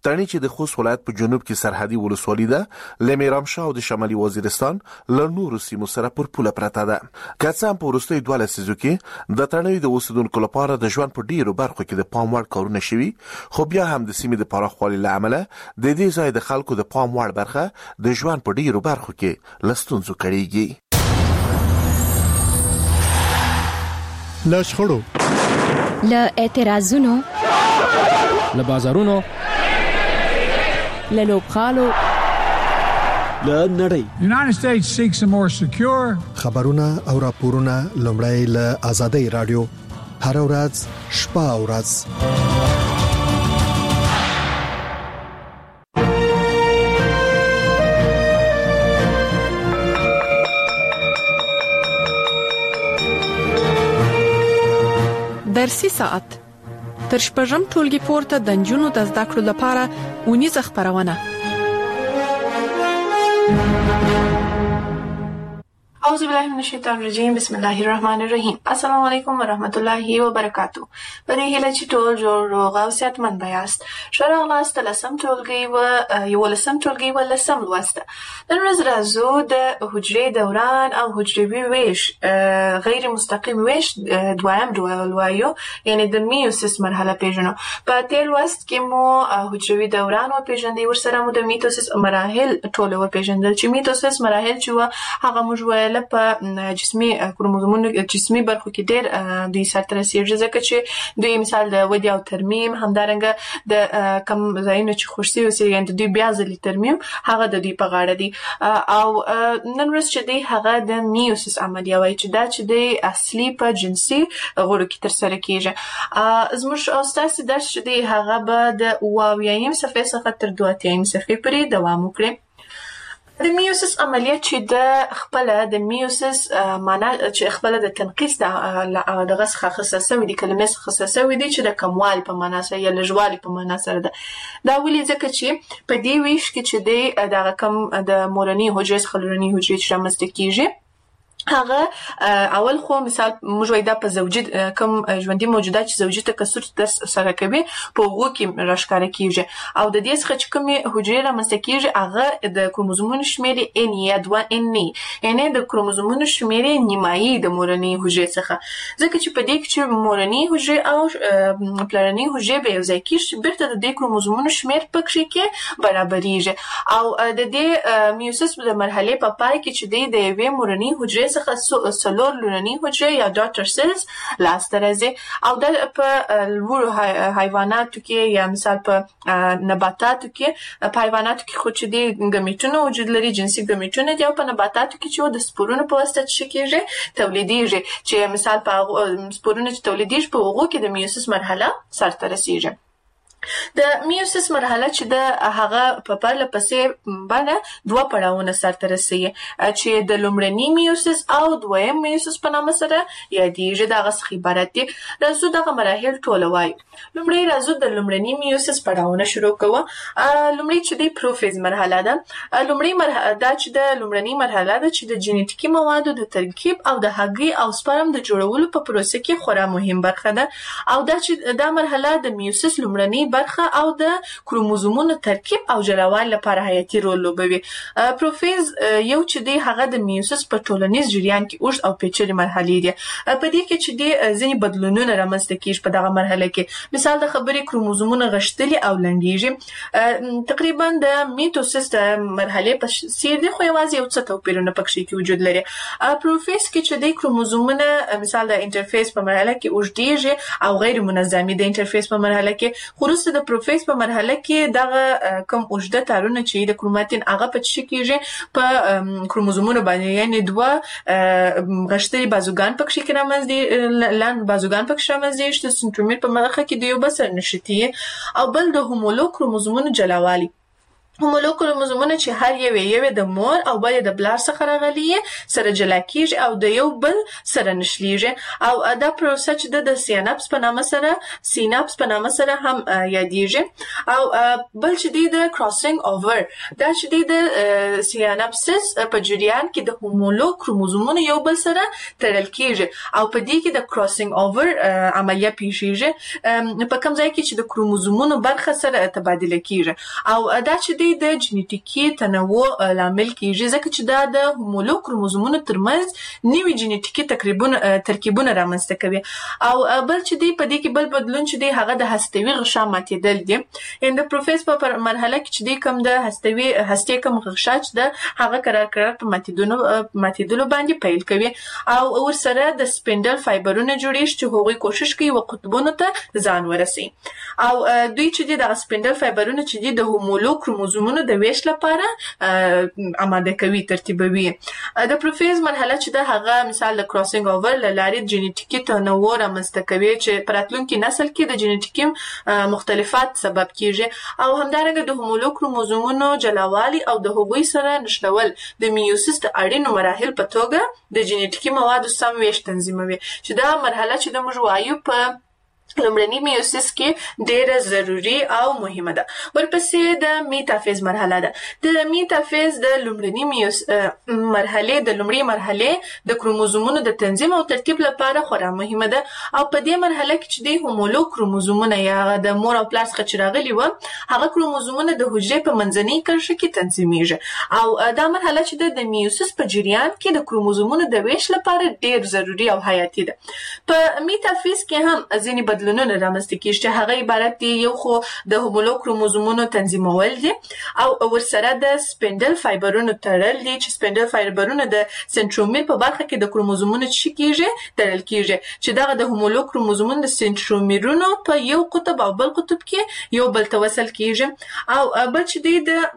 تړي چې د خوست ولایت په جنوب کې سرحدي ولسوالي ده لمیرامشاه او د شمالي وزیرستان له نورو سیمو سره پر پوله پرته ده. که څه هم په وروستیو دوه لسیزو کې د تړیو د اوسیدونکو لپاره د ژوند په ډیرو برخو کې د پام وړ کارونه شوي، خو بیا هم د سیمې د پراخوالي له امله د دې ځای د خلکو د پام وړ برخه د ژوند په ډیرو برخو کې له ستونزو کړيږي. له شخړو، له اعتراضونو، له بازارونو، له لوبغالو، له نړۍ. United States seeks a more secure. خبرونه او راپورونه لومړی له آزادۍ رادیو هر ورځ شپه او ورځ. درسي ساعت تر شپږم ټولګي پورته د نجونو د زده کړو لپاره اونیزه خبرونه. اعوذ بالله من الشیطان الرجیم بسم الله الرحمن الرحیم. السلام علیکم ورحمت الله وبرکاتو. په دې هیله چې ټول جوړ روغ او صحتمند یاست. ښه راغلاست لسم ټولګي و یولسم ټولګي و لسم لوسته. نن ورځ راځو د حجرې دوران او حجروي ویش غیر مستقیم ویش دویم ډول وایو، یعنی د میوسیس مرحله پیژنو. په تیر لوست کې مو حجروي دوران او پیژندې، ورسره مو د میتوسیس مراحل ټول و پیژندل چې میتوسیس مراحل چې هغه موږ ویل په جسمي کروموزومونو جسمي برخو کې ډېر دوی سره رسیږي، ځکه چې دوی مثال د ودې او ترمیم، همدارنګه د کم ځایونو چې خوشي اوسېږي د دوی بیا ځلې ترمیم هغه د دوی په غاړه دي. او نن ورځ چې دی هغه د میوسیس عملیه وایي چې دا چې دی اصلي په جنسي غړو کې ترسره کیږي. زموږ او ستاسو درس چې دی هغه به د اووه اویایم صفحې څخه تر دوه اتیایم صفحې پورې دوام وکړي. د میوسیس عملیه چې د خپل د میوسیس معنا چې خپل د تنقیص د دغه څخه خصصه وي، د کلمې څخه خصصه وي دي چې د کموال په معنا سره یا لږوالي په معنا سره ده. دا ولې ځکه چې په دې ویش کې چې د دغه کم د مورني حجرې څخه لورني حجرې چې رامنځته کیږي هغه اول خو مثال موږ وایو دا په زوجي کوم ژوندۍ موجودات چې زوجي تکثر سره کوي په هغو کې راښکاره کیږي، او د دې څخه چې کومې حجرې رامنځته کیږي هغه د کروموزومونو شمېر ان یا دوه ان یعنی د کروموزومونو شمېر نیمایي د مورنۍ حجرې څخه، ځکه چې په دې کې چې مورنۍ حجرې او پلرنۍ حجرې به یو ځای کیږي بیرته د دې کروموزومونو شمېر په کې کې برابرېږي. او د دې میوسیس د مرحلې په پای کې چې د یوې مورنۍ حجرې څخه څلور لورنۍ حجرې یا ډاټر سیلز لاسته راځي، او د په لوړو حیواناتو کې یا مثال په نباتاتو کې په حیواناتو کې خو چې د ګمیټونو وجود لري، جنسي ګمیټونه دي، او په نباتاتو کې چې د سپورونو په واسطه څه کېږي تولیدېږي، چې مثال په سپورونو چې تولیدېږي په هغو کې د میوسیس مرحله سرته رسیږي. د میوسیس مرحله چې د هغه په پرله پسې باندې دوه پړاوونه سرته رسوي چې د لومړني میوسیس او دویم میوسیس په نامه سره یادېږي. دغه څخه عبارت دي. راځو دغه مراحل ټول وایو. لومړی راځو د لومړني میوسیس پړاوونه شروع کوو. لومړی چې د پروفیز مرحله ده. لومړی مرحله دا چې د لومړني مرحله ده چې د جینیټیکي موادو د ترکیب او د هګۍ او سپرم د جوړولو په پروسه کې خورا مهم برخه ده، او دا چې دا مرحله د میوسیس لومړني برخه او د کروموزومونو ترکیب او جلاوالي لپاره حیاتي رول لوبوي. پروفیز یو چې دی هغه د میوسیس په ټولنیز جریان کې اوږد او پیچلې مرحلې دي. په دې کې چې دی ځینې بدلونونه رامنځته کیږي په دغه مرحله کې. مثال د خبرې کروموزومونه غښتلي او لنډیږي، تقریبا د میټوسیس د مرحلې په څیر دي، خو یوازې یو څه توپیرونه پکې کې وجود لري. پروفیز کې چې دی کروموزومونه مثال د انټرفیس په مرحله کې اوږدیږي او غیر منظمي د انټرفیس په مرحله کې، خو وروسته د پروفیز په مرحله کې دغه کم اوږده تارونه چې د کروماتین هغه په څه کېږي په کروموزومونو باندې، یعنی دوه غښتلي بازوګان پکې کې رامنځته لاندې بازوګان پکې رامنځته چې سنترومیر په مخه کې د یو بل سره نښتي، او بل د هومولوګ کروموزومونو جلاوالي. هومولوګ کروموزومونه چې هر یو یو د مور او بل د بلار څخه راغلي سره جلا کیږي او د یو بل سره نشلیږي او دا پروسه چې د سیناپس په نامه سره سیناپس په نامه سره هم یادېږي او بل چې د کراسینګ اوور دا چې د سیناپسس په جریان کې د هومولوګ کروموزومونه یو بل سره تړل کیږي او په دې کې د کراسینګ اوور عملیه پیښیږي په کوم ځای کې چې د کروموزومونو برخه سره تبادله کیږي او دا چې د جنټیکي تنوع لامل کیږي ځکه چې دا د هومولوګ کروموزومونو ترمنځ نوي جنټیکي ترکیبونه ترکیبونه رامنځته کوي او بل چې دی په دې کې بل بدلون چې دی هغه د هستوي غشا ماتېدل دي ان د پروفیس په مرحله کې چې دی کوم د هستوي هستې کوم غشا چې ده هغه قرار قرار په ماتېدونو ماتېدلو باندې پیل کوي او ورسره د سپینډل فایبرونه جوړیږي چې هغوی کوشش کوي و قطبونو ته ځان ورسي او دوی چې دی د سپینډل فایبرونه چې دی د هومولوګ کروموزومونو د ویش لپاره آماده کوي ترتیبوي د پروفیز مرحله چې د هغه مثال د کراسینګ اوور لارې جنټیکي تنوع رامنځته کوي چې پراتلونکي نسل کې د جنټیکي مختلفات سبب کیږي او همدارنګه د هومولوګ کروموزومونو جلاوالي او د هغوی سره نښلول د میوسیس د اړینو مراحل په توګه د جنټیکي موادو سم ویش تنظیموي چې دا مرحله چې د موږ وایو په لومړني میوسیس کې ډیره ضروری او مهمه ده. ورپسې د میټافیز مرحله ده. د میټافیز د لومړني میوس مرحله د لومړي مرحله د کروموزومونو د تنظیم او ترتیب لپاره خورا مهمه ده او په دې مرحله کې چې د هومولوګ کروموزومونه یا د مور او پلار څخه چې راغلي و هغه کروموزومونه د حجرې په منځنۍ کرښه کې تنظیمیږي او دا مرحله چې د میوسیس په جریان کې د کروموزومونو د ویش لپاره ډیر ضروری او حیاتي ده. په میټافیز کې هم ځینې بدلونونه رامنځته کیږي چې هغه عبارت دي یو خو د هومولوګ کروموزومونو تنظیمول دي او ورسره د سپینډل فایبرونو تړل دي چې سپینډل فایبرونه د سنټرومیر په برخه کې د کروموزومونو چې کیږي تړل کیږي چې دغه د هومولوګ کروموزومونو د سنټرومیرونو په یو قطب او بل قطب کې یو بل ته وصل کیږي او بل چې د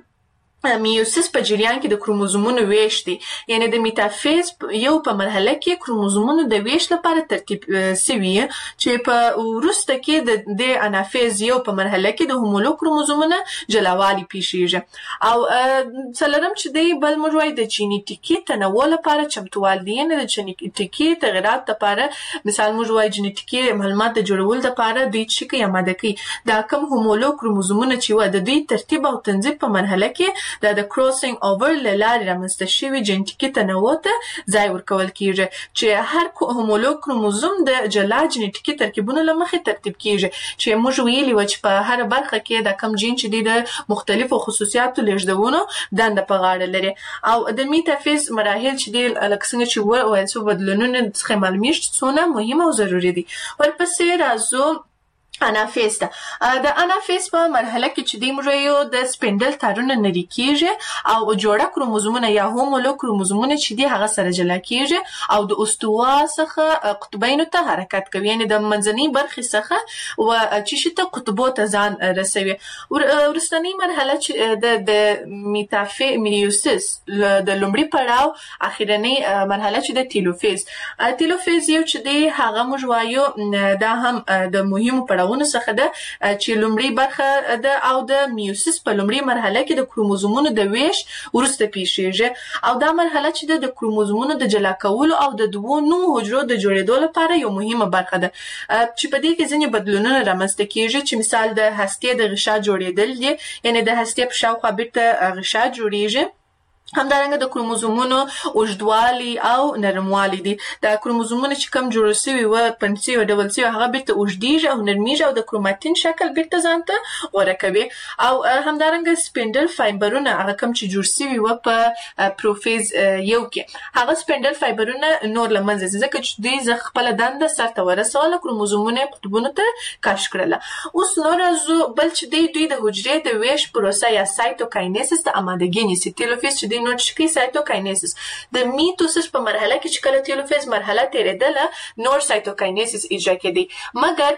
میوسیس په جریان کې د کروموزومونو ویش دي یعنی د میټافیز یو په مرحله کې کروموزومونو د ویش لپاره ترتیب سوي چې په وروسته کې د د انافیز یو په مرحله کې د هومولوګ کروموزومونو جلاوالي پیښیږي او څلورم چې دی بل موږ وایو د جینیټیکي تنوع لپاره چمتووال دي یعنی د جینیټیکي تغیرات لپاره مثال موږ وایو جینیټیکي معلومات د جوړولو لپاره دوی چې کوي آماده کوي دا کوم هومولوګ کروموزومونه چې و د دوی ترتیب او تنظیم په مرحله کې دا د کراسینګ اوور لارې رامنځته شوي جنټیکي تنوع ته ځای ورکول کیږي چې هر هومولوګ کروموزوم د جلا جنټیکي ترکیبونو له مخې ترتیب کیږي چې موږ ویلي و چې په هر برخه کې دا کم جین چې د مختلفو خصوصیاتو لیږدونو دنده په غاړه لري او د میټافیز مراحل چې د لکه څنګه چې وایي څو بدلونونه څخه معلومیږي څونه مهمه او ضروري دي. ورپسې راځو انافیز ده. د انافیز په مرحله کې چې دی موږ د سپینډل تارونه نری کیږي او جوړه کروموزومونه یا هومولوګ کروموزومونه چې دی هغه سره جلا کیږي او د استوا څخه قطبینو ته حرکت کوي یعنی د منځنۍ برخې څخه و چې شته قطبو ته ځان رسوي. ورستنی مرحله چې د د میټافی میوسیس د لومړي پړاو اخیرنی مرحله چې د تیلوفیز تیلوفیز یو چې دی هغه موږ وایو دا هم د مهمو پړاو ونه څخه ده چې لومړی برخه ده او د میوسیس په لومړی مرحله کې د کروموزومونو د ویش ورسته پیښیږي او دا مرحله چې د کروموزومونو د جلا کولو او د دوو نوو حجرو د جوړېدو لپاره یو مهمه برخه ده چې په دې کې ځینې بدلونونه رامنځته کیږي چې مثال د هستې د غشا جوړېدل دي یعنی د هستې په شاوخوا بیرته غشا جوړیږي همدارنګه د کروموزومونو اوږدوالي او نرموالي دي. د کروموزومونو چې کم جوړ شوي و پنسي او ډبل سي هغه بیرته اوږدیږي او نرمیږي او د کروماتین شکل بیرته ځان ته غوره کوي او همدارنګه سپینډل فایبرونه هغه کم چې جوړ شوي و په پروفیز یو کې هغه سپینډل فایبرونه نور له منځه ځي ځکه چې دوی خپله دنده سرته ورسوله کروموزومونه قطبونو ته کش کړله. اوس نور راځو بل چې دی دوی د حجرې د ویش پروسه یا سایتوکاینیسس ته آمادګي نیسي. تیلوفیز چې نو چې کې سایتوکاینیسس د میټوسس په مرحله کې چې کله تیلوفیز مرحله تیریدله نور سایتوکاینیسس اجرا کېدی مګر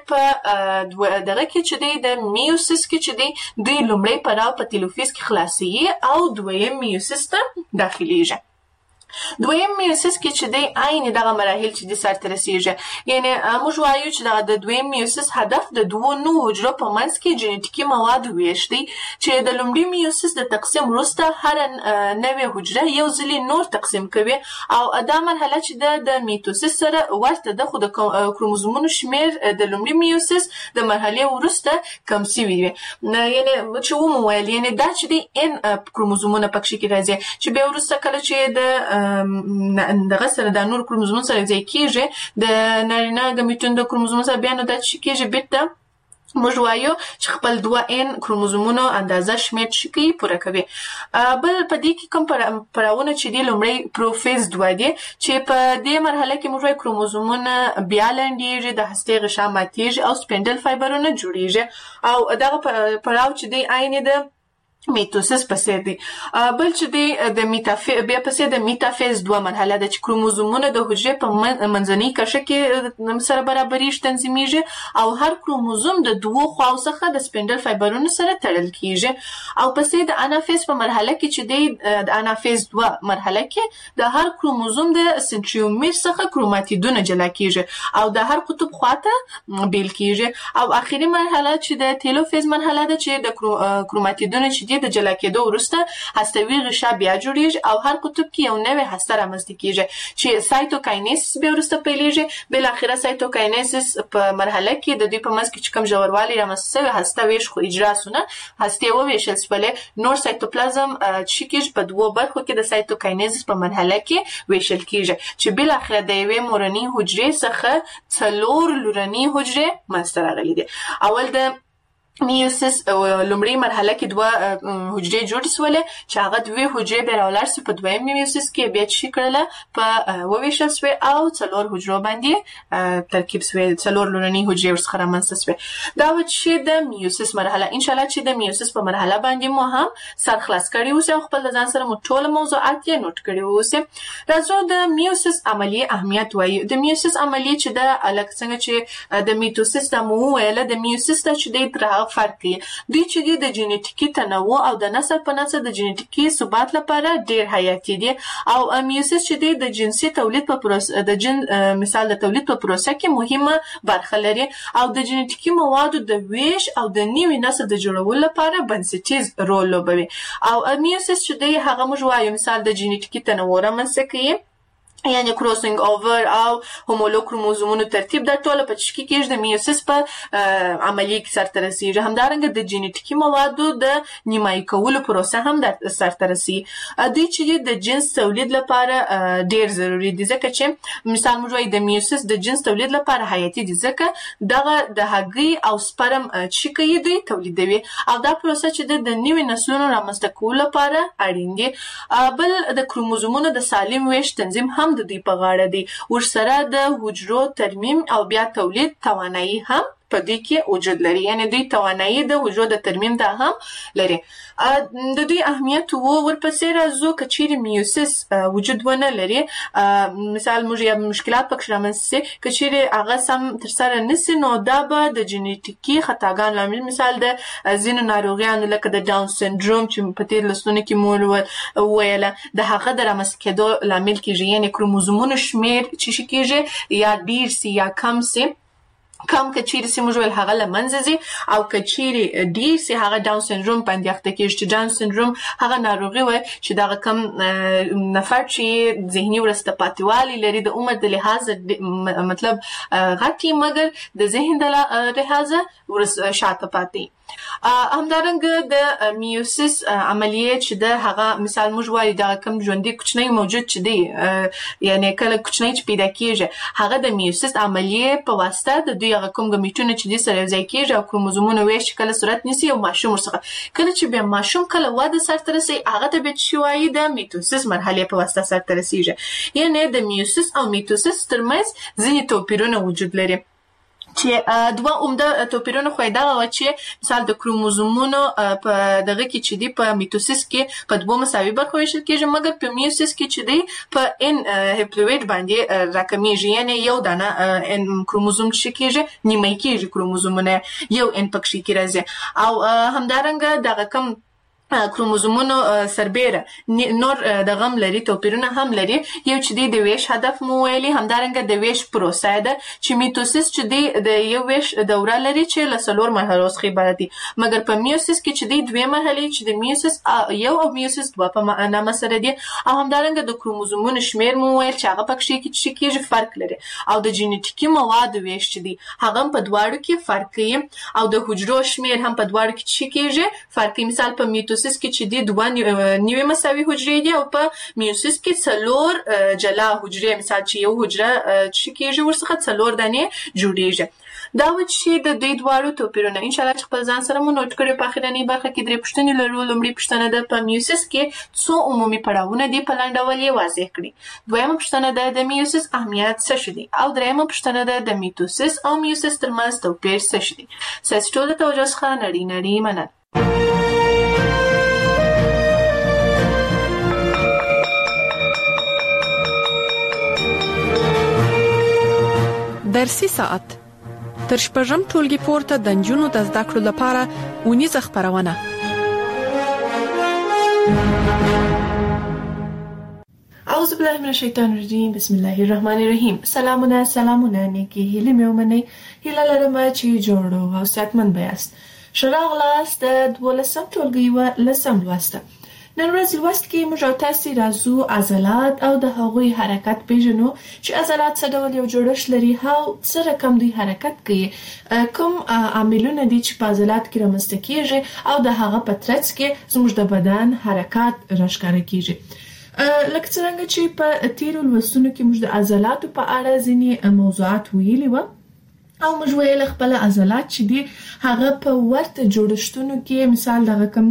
په دغه کې چې دی د میوسس کې چې دی دوی لومړی پړاو په تیلوفیز کې خلاصي او دویم میوسس ته داخليږي. دویم میوسس کې چې د عین دغه مراحل چې د سرته رسیږي، یعنی موږ وایو چې د دویم میوسس هدف د دوه نو حجرو په منځ کې جنټیکي مواد ویش دی چې د لومړي میوسس د تقسیم وروسته هر نوې حجره یو ځل نور تقسیم کوي او دا مرحله چې د میټوسس سره ورته ده، خو د کروموزومونو شمیر د لومړي میوسس د مرحله وروسته کم شوی وي. یعنی چې ومو ویل یعنی دا چې د ان کروموزومونه پکې کې راځي چې به وروسته کله چې د دغه سره د نور کروموزوم سره ځای کېږي د نارینه ګمیټون د کروموزوم سره بیا نو دا چې کېږي بیت موږ وایو چې خپل دوه ان کروموزومونو اندازه شمیر چې پوره کوي. بل په دې کې کوم پړاوونه چې دی لومړی پروفیز دوه دی چې په دې مرحله کې موږ وایو کروموزومونه بیا لنډیږي، د هستې غشا ماتیږي او سپینډل فایبرونه جوړیږي او دغه پړاو چې دی عین د میټوسس پسې دی. بل چې دی د میټافیز بیا پسې د میټافیز دوه مرحله ده چې کروموزومونه د حجرې په منځنۍ کرښه کې سره برابرېږي، تنظیمیږي او هر کروموزوم د دوه خواو څخه د سپینډل فایبرونو سره تړل کیږي او پسې د انافیز په مرحله کې چې دی د انافیز دوه مرحله کې د هر کروموزوم د سنتریومیر څخه کروماتیدونه جلا کیږي او د هر قطب خواته بیل کیږي او اخیری مرحله چې د تیلوفیز مرحله ده چې د کروماتیدونه چې د جلا کېدو وروسته هستوي غشا بیا جوړیږي او هر قطب کې یو نوې هسته رامنځته کیږي چې سایتوکاینیسس بیا وروسته پیلېږي. بل اخره سایتوکاینیسس په مرحله کې د دوی په منځ کې چې کوم ژوروالی رامنځته شوی هسته ویش خو اجرا سونه هستې وویشل شولې نور سایتوپلازم چې کېږي په دوه برخو کې د سایتوکاینیسس په مرحله کې ویشل کیږي چې بل اخره د یوې مورنۍ حجرې څخه څلور لورنۍ حجرې منځته راغلي دي. اول د میوسس لومړی مرحله کې دوه حجرې جوړې شولې چې هغه دوه حجرې به راولار سي په دویم میوسس کې بیا چې کړله په وویشل شوی او څلور حجرو باندې ترکیب شوی، څلور لورنۍ حجرې ورڅخه رامنځته شوی. دا و چې د میوسس مرحله ان شاء الله چې د میوسس په مرحله باندې مو هم سر خلاص کړی اوسه او خپل ځان سره مو ټول موضوعات یې نوٹ کړی اوسه. راځو د میوسس عملیه اهمیت وایي. د میوسس عملیه چې د الګ څنګه چې د میټوسس د مو ویل د میوسس ته چې د فرق دی دوی چې د جنټیکي تنوع او د نسل په نسل د جنټیکي ثبات لپاره ډیر حیاتي دي او میوسس چې د جنسي تولید په پروسه د جن مثال د تولید په پروسه کې مهمه برخه لري او د جنټیکي موادو د ویش او د نوي نسل د جوړولو لپاره بنسټیز رول لوبوي او میوسس چې د هغه موږ وایو مثال د جنټیکي تنوع رامنځته کوي یعنی کروسینګ اوور او هومولوګ کروموزومونو ترتیب د ټوله په تشکیل کې د میوسس په عملیه کې سرته رسیږي. همدارنګه د جنټیکي موادو د نیمایي کولو پروسه هم د سرته رسیږي. دوی چې د جنس تولید لپاره ډیر ضروری دي ځکه چې مثال موږ وایو د میوسس د جنس تولید لپاره حیاتي دي ځکه دغه د هګۍ او سپرم چې کوي دوی تولیدوي او دا پروسه چې د نوي نسلونو رامنځته کولو لپاره اړین دي. بل د کروموزومونو د سالم ویش تنظیم هم د دوی په غاړه دی. ورسره د حجرو ترمیم او بیا تولید توانایي هم په دې کې وجود لري، یعنی دوی توانایي د حجرو د ترمیم دا هم لري. د دوی اهمیت وو ورپسې راځو که چیرې میوسس وجود ونه لري مثال موږ یا مشکلات پکې رامنځته سي که چیرې هغه سم ترسره نسي نو دا به د جنټیکي خطاګانو لامل مثال د ځینو ناروغیانو لکه د ډاون سنډروم چې په تیر لسونه کې مور ویله د هغه د رامنځته کېدو لامل کېږي، یعنی کروموزومونو شمیر چې شي کېږي یا ډیر سي یا کم سي کم کچيري سي موږ ول هغه لمنځه زی او کچيري ډیر سي هغه ډاون سندروم باندې اخته کېږي چې ډاون سندروم هغه ناروغي وي چې دا کم نفر چې ذهني ورسته پاتېوالي لري د عمر د لحاظ مطلب غټي مګر د ذهن د لحاظ ورس شاته پاتې. همدارنګه د میوسس عملیه چې د هغه مثال موږ وایو دا کم ژوندۍ کوچنی موجود چې دی یعنی کله کوچنی چې پیدا کیږي هغه د میوسس عملیه په واسطه د دوی هغه کوم ګمیټونه چې د سره ځای کیږي او کروموزومونه ویش کله صورت نیسي او ماشوم ورڅخه کله چې به ماشوم کله واده سره رسي هغه ته به شوي د میټوسس مرحله په واسطه سره رسیږي، یعنی د میوسس او میټوسس ترمنځ ځینې توپیرونه وجود لري چې دوه عمده توپیرونه خو دا و چې مثال د کروموزومونو په دغه کې چې دی په میټوسس کې په دوه مساوي برخو ویشل کېږي مګر په میوسس کې چې دی په ان هپلوئید باندې راکمیږي، یعنی یو دانه ان کروموزوم چې کېږي نیمه کېږي کروموزومونه یو ان پکې کې راځي او همدارنګه دغه کم کروموزومونو سربېره نور د غم لري توپیرونه هم لري. یو چې دی د ویش هدف مو ویلي، همدارنګه د ویش پروسه ده چې میتوسیس چې دی د یو ویش دوره لري چې له څلور مرحلو څخه عبارت دي، مګر په میوسیس کې چې دی دوه مرحلې چې د میوسیس یو او میوسیس دوه په نامه سره دي، او همدارنګه د کروموزومونو شمیر مو ویل چې هغه پکې کې چې کېږي فرق لري، او د جینیټیکي موادو ویش چې دی هغه په دواړو کې فرق کوي، او د حجرو شمیر هم په دواړو کې چې کېږي فرق کوي. مثال په میتوسیس کې چې دی دوه نیوي مساوي حجرې دي، او په میوسیس کې څلور جلا حجرې، مثال چې یو حجره چې کېږي ورڅخه څلور دانې جوړیږي. دا و چې د دوی دواړو توپیرونه ان شاء الله چې خپل ځان سره مو نوٹ کړئ. په اخرنۍ برخه کې درې پوښتنې لرو. لومړی پوښتنه ده په میوسیس کې څو عمومي پړاوونه دي، په لنډ ډول یې واضح کړئ. دویمه پوښتنه ده د میوسیس اهمیت څه شی دی، او دریمه پوښتنه ده د میتوسیس او میوسیس ترمنځ توپیر څه شی دی. ستاسو ټول توجه څخه نړۍ نړۍ مننه. درسي ساعت تر شپږم ټولګي پورته د نجونو د زده کړو لپاره ونیزه خبرونه. اعوذ بالله من الشیطان الرجیم، بسم الله الرحمن الرحیم. سلامونه سلامونه نیکی هیله مې ومنئ. هیله لرم چې جوړو او صحتمند بیاست. ښه راغلاست د دولسم ټولګي و لسم لوسته. نن ورځ لوست کې موږ تاسو راځو عضلات او د هغوی حرکت پیژنو، چې عضلات څه ډول یو جوړښت لري، او څه رقم دوی حرکت کوي، کوم عاملونه دي چې په عضلات کې رامنځته کیږي، او د هغه په ترڅ کې زموږ د بدن حرکات راښکاره کیږي. لکه څنګه چې په تیرو لوستونو کې موږ د عضلاتو په اړه ځینې موضوعات ویلي و، او موږ ویل خپل عضلات چې دي هغه په ورته جوړښتونو کې، مثال دغه کوم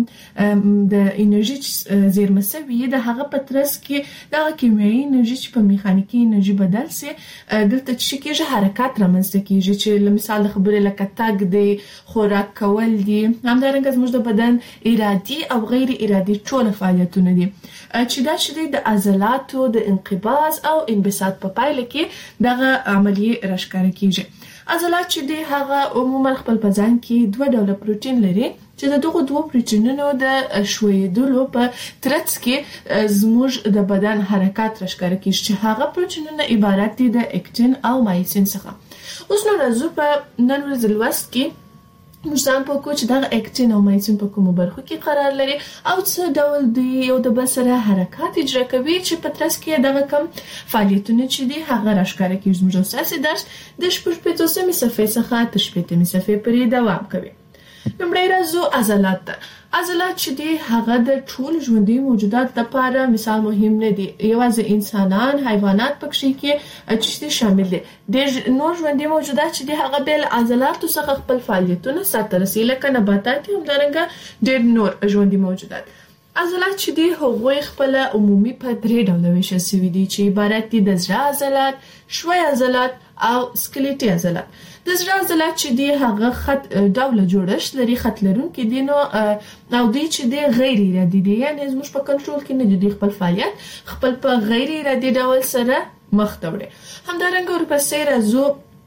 د انرژي زیرمه سوي د هغه په ترڅ کې دغه کیمیاوي انرژي چې په میخانیکي انرژي بدل سي، دلته چې کېږي حرکات رامنځته کیږي، چې مثال د خبرې لکه تګ دی، خوراک کول دي، همدارنګه زموږ د بدن ارادي او غیر ارادي ټول فعالیتونه دي، چې دا چې د عضلاتو د انقباض او انبساط په پایله کې دغه عملیه راښکاره کیږي. عضلات چې دی هغه عموما خپل په ځان کې دوه ډوله پروتین لري، چې د دغه دوه پروتینونو د ښویېدلو په ترڅ کې زموږ د بدن حرکات راښکاره کیږي، چې هغه پروتینونه عبارت دي د اکټین او مایسین څخه. اوس نو راځو په نن ورځ لوست کې موږ ځان پوهکو چې دغه اکټین او مایسین په کومو برخو کې قرار لري، او څه ډول دوی یو د بل سره حرکات اجرا کوي، چې په ترڅ کې دغه کم فعالیتونه چې دي هغه راښکاره کیږي. زموږ ستاسو درس د شپږ پنځوسمې صفحې څخه تر شپېتمې صفحې پورې دوام کوي. لومړی راځو عضلات ته. عضلات چې دي هغه د ټول ژوندي موجودات لپاره مثال مهم نه دي، یوازې انسانان، حیوانات پکې کې چې شامل دي. د نور ژوندي موجودات چې دي هغه بل عضلاتو څخه خپل فعالیتونه سرته رسوي، لکه نباتات هم همدارنګه ډېر نور ژوندي موجودات. عضلات چې دي هغوی خپل عمومي په درې ډوله ویشل شوي دي، چې عبارت دي د زړه عضلات، ښوی عضلات او سکلیټي عضلات. د زړه عضلات چې دی هغه خط ډوله جوړښت لري، خط لرونکي دي، نو او دوی چې دی غیر ارادي دي، یعنی زموږ په کنټرول کې نه دي، خپل فعالیت خپل په غیر ارادي ډول سره مخ ته وړي. همدارنګه ورپسې راځو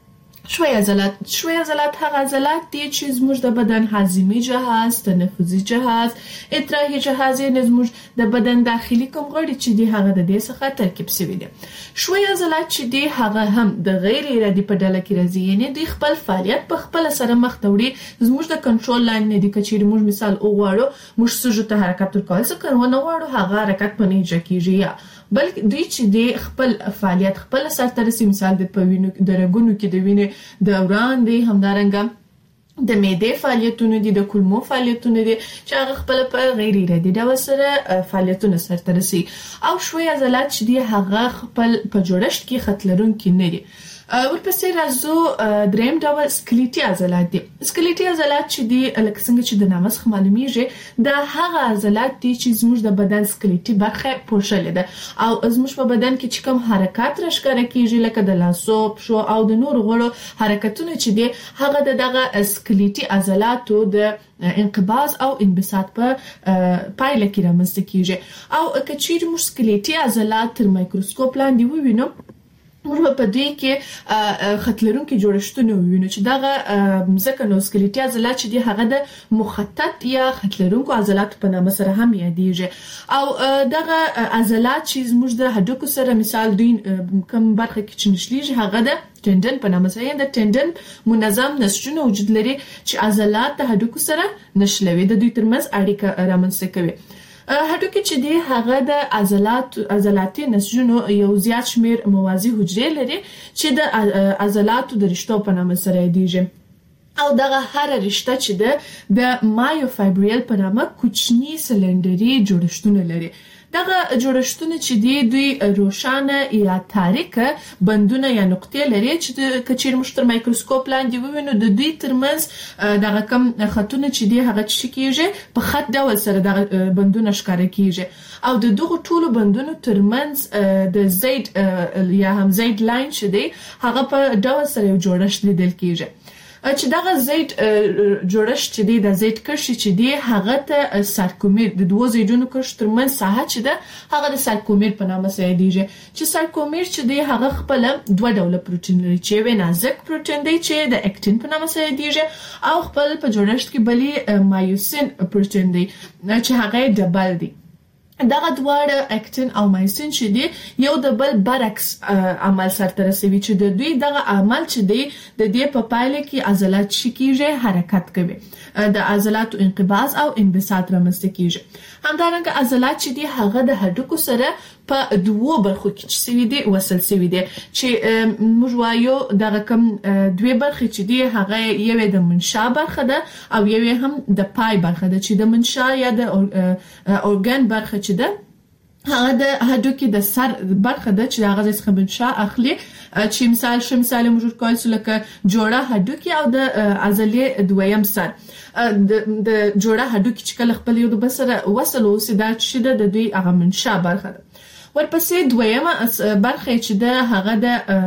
ښوی عضلات. ښوی عضلات هغه عضلات دي چې زموږ د بدن هاضمي جهاز، تنفسي جهاز، ادراحي جهاز، یعنی زموږ د بدن داخلي کوم غړي چې دي هغه د دې څخه ترکیب شوي دي. ښوی عضلات چې دي هغه هم د غیر ارادي په ډله کې راځي، یعنی دوی خپل فعالیت په خپل سره مخ ته وړي، زموږ د کنټرول لاندې نه دي. که چیرې موږ مثال وغواړو موږ سږو ته حرکت ورکول، څه که ونه غواړو هغه حرکت په نه اجرا کیږي، یا بلکې دوی چې دی خپل فعالیت خپل سرته رسوي، مثال د په وینو د رګونو کې د وینې دوران دی، همدارنګه د معدې فعالیتونه دي، د کولمو فعالیتونه دي، چې هغه خپل په غیر ارادي ډول سره فعالیتونه سرته رسوي. او ښوی عضلات چې دی هغه خپل په جوړښت کې خط لرونکي نه دي. ورپسې راځو دریم ډول سکلیټي عضلات دي. سکلیټي عضلات چې دي لکه څنګه چې د نامه څخه معلومیږي دا هغه عضلات دي چې زموږ د بدن سکلیټي برخه پوښلې ده، او زموږ په بدن کې چې کوم حرکات راښکاره کیږي لکه د لاسو، پښو او د نورو غړو حرکتونه چې دي هغه د دغه سکلیټي عضلاتو د انقباض او انبساط په پایله کې رامنځته کیږي. او که چیرې موږ سکلیټي عضلات تر مایکروسکوپ لاندې ووینو موږ په دې کې خطلرونکو جوړښتونه وینو چې دغه مزکنوسکلیټي عضلات چې دی هغه د مخطط یا خطلرونکو عضلات په نامه سره هم یادېږي او دغه عضلات چې زموږ د هډوکو سره مثال دوی کوم برخه کې چې نشلیږي هغه د ټندن په نامه سره د ټندن منظم نسجونه وجود لري چې عضلات د هډوکو سره نشلوي د دوی ترمنځ اړیکه رامنځته کوي هډوکي چې دی هغه د عضلات عضلاتي نسجونو یو زیات شمیر موازی حجرې لري چې د عضلاتو د رشتو په نامه سره یادېږي او دغه هر رشته چې ده د مایوفایبریل په نامه کوچني سلندري جوړښتونه لري دغه جوړښتونه چې دی دوی روښانه یا تاریکه بندونه یا نقطې لري چې د کچیر مشتر مایکروسکوپ لاندې ووینو د دوی ترمنځ دغه کم خطونه چې دی هغه چې کیږي په خط ډول سره دغه بندونه ښکار کیږي او د دغه ټولو بندونو ترمنځ د زید یا هم زید لاین چې دی هغه په ډول سره یو جوړښت لیدل کیږي چې دغه زید جوړښت چې دی د زید کرښې چې دی هغه ته سارکومیر د دوه زیدونو کرښ ترمنځ ساحه چې ده هغه د سارکومیر په نامه سره یادېږي چې سارکومیر چې دی هغه خپل دوه ډوله پروتین لري چې یو نازک پروتین دی چې د اکټین په نامه سره یادېږي او خپل په جوړښت کې بلی مایوسین پروتین دی چې هغه ډبل دی دغه دواړه اکټین او مایسین چې دی یو د بل برعکس عمل سرته رسوي چې د دوی دغه عمل چې دی د دې په پایله کې عضلات شکیږي حرکت کوي د عضلاتو انقباض او انبساط رامنځته کیږي همدارنګه عضلات چې دی هغه د هډوکو سره په دوه برخو کې سوي دي وصل سوي دي چې موږ وایو دغه کوم دوه برخې چې دی هغه یو د منشا برخه ده او یو هم د پای برخه ده چې د منشا یا د اورګان برخه چې ده هغه د هډوکي د سر برخه ده چې هغه څخه منشا اخلي چې مثال شم مثال موږ کول سو لکه جوړه هډوکي او د عضلې دویم سر د جوړه هډوکي چې کله خپل یو د بسره وصل اوسې دا چې د دوی هغه منشا برخه ده ورپسې دویمه برخه چې ده هغه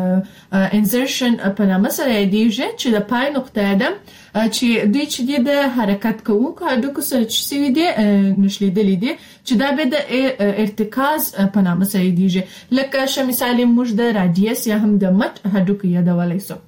د انسرشن په نامه سره یادېږي چې د پای نقطه ده چې دوی چې د حرکت کوونکو هډوکو سره چې سوي دي نشلیدلې دي چې دا به د ارتکاز په نامه سره یادېږي لکه ش مثال موږ د رادیوس یا هم د مټ هډوکو یادولای سو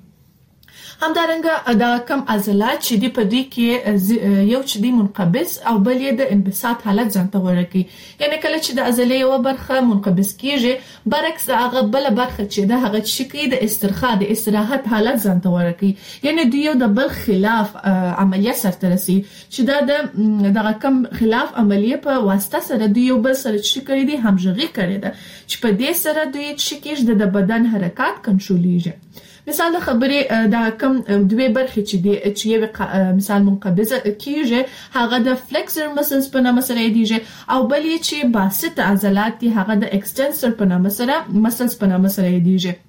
همدارنګه دا کم عضلات چې دی په دې کې یو چې دی منقبض او بل یې د انبساط حالت ځانته ورکی یعنی کله چې د عضلې یو برخه منقبض کیږي برعکس هغه بل برخه چې د هغه چې کې د استرخاء د استراحت حالت ځانته ورکی یعنی دوی یو د بل خلاف عملیه سرته رسي چې دا د دغه کم خلاف عملیه په واسطه سره دوی یو بل سره چې کړی دي همغږي کړی ده چې په دې سره دوی چې کېږي د بدن حرکت کنټرولېږي مثال د خبرې دا کم دوه برخې چې دی چې یو مثال منقبضه کیږي هغه د فلکسر مسلز په نامه سره یادېږي او بل یې چې باسط عضلات دي هغه د ایکستنسر په نامه سره مسلز په نامه سره یادېږي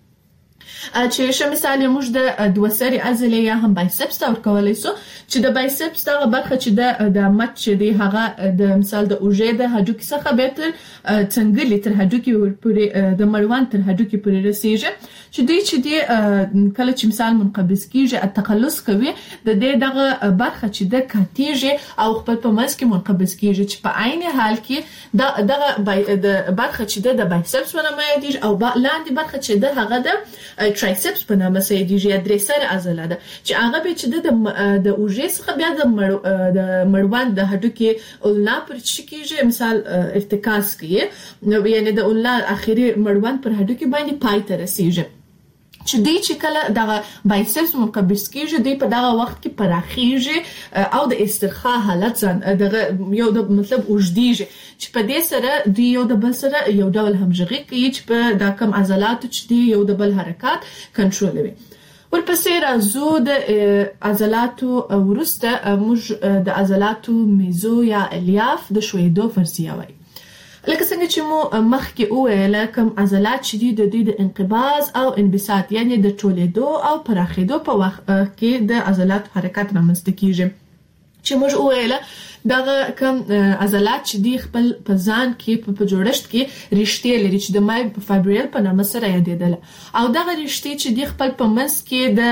چې ش مثال موږ د دوه سری عضلې یا هم بایسپس تور کولای سو چې د بایسپس دغه برخه چې د د مټ چې دی هغه د مثال د اوژې د هډوکي څخه به تر څنګه تر هډوکي پورې د مړوند تر هډوکي پورې رسیږي چې دوی چې دی کله چې مثال منقبض کیږي تقلص کوي د دې دغه برخه چې د کاتیږي او خپل په منځ کې منقبض کیږي چې په عین حال کې د دغه د برخه چې د بایسپس په نامه یادېږي او لاندې برخه چې د هغه د ترایسپس په نامه سره یادېږي درې سره عضله ده چې هغه به چې د د اوژې څخه بیا د د مړوند د هډوکي اولنا پر چکیږي مثال ارتکاز کوي نو یعنی د اولنا اخیری مړوند پر هډوکي باندې پای ته رسیږي چې دی چې کله دغه بایسپس منقبض کیږي دی په دغه وخت کې پراخیږي او د استرخاء حالت ځان دغه یو د مطلب اوږدیږي چې په دې سره دی یو د بل سره یو ډول همغږي کوي چې په دا کم عضلات چې دی یو د بل حرکت کنټرولوي ورپسې راځو د عضلاتو ورسته موږ د عضلاتو میزو یا الیاف د شویدو فرضیه وایي لکه څنګه چې مو مخکې وویل کوم عضلات چې دي د دوی د انقباض او انبساط یعنی د ټولیدو او پراخېدو په وخت کې د عضلات حرکت رامنځته کیږي چې موږ وویل دغه کوم عضلات چې دی خپل په ځان کې په جوړښت کې رشتې لري چې د مایوفایبریل په نامه سره یادېدل او دغه رشتې چې دی خپل په منځ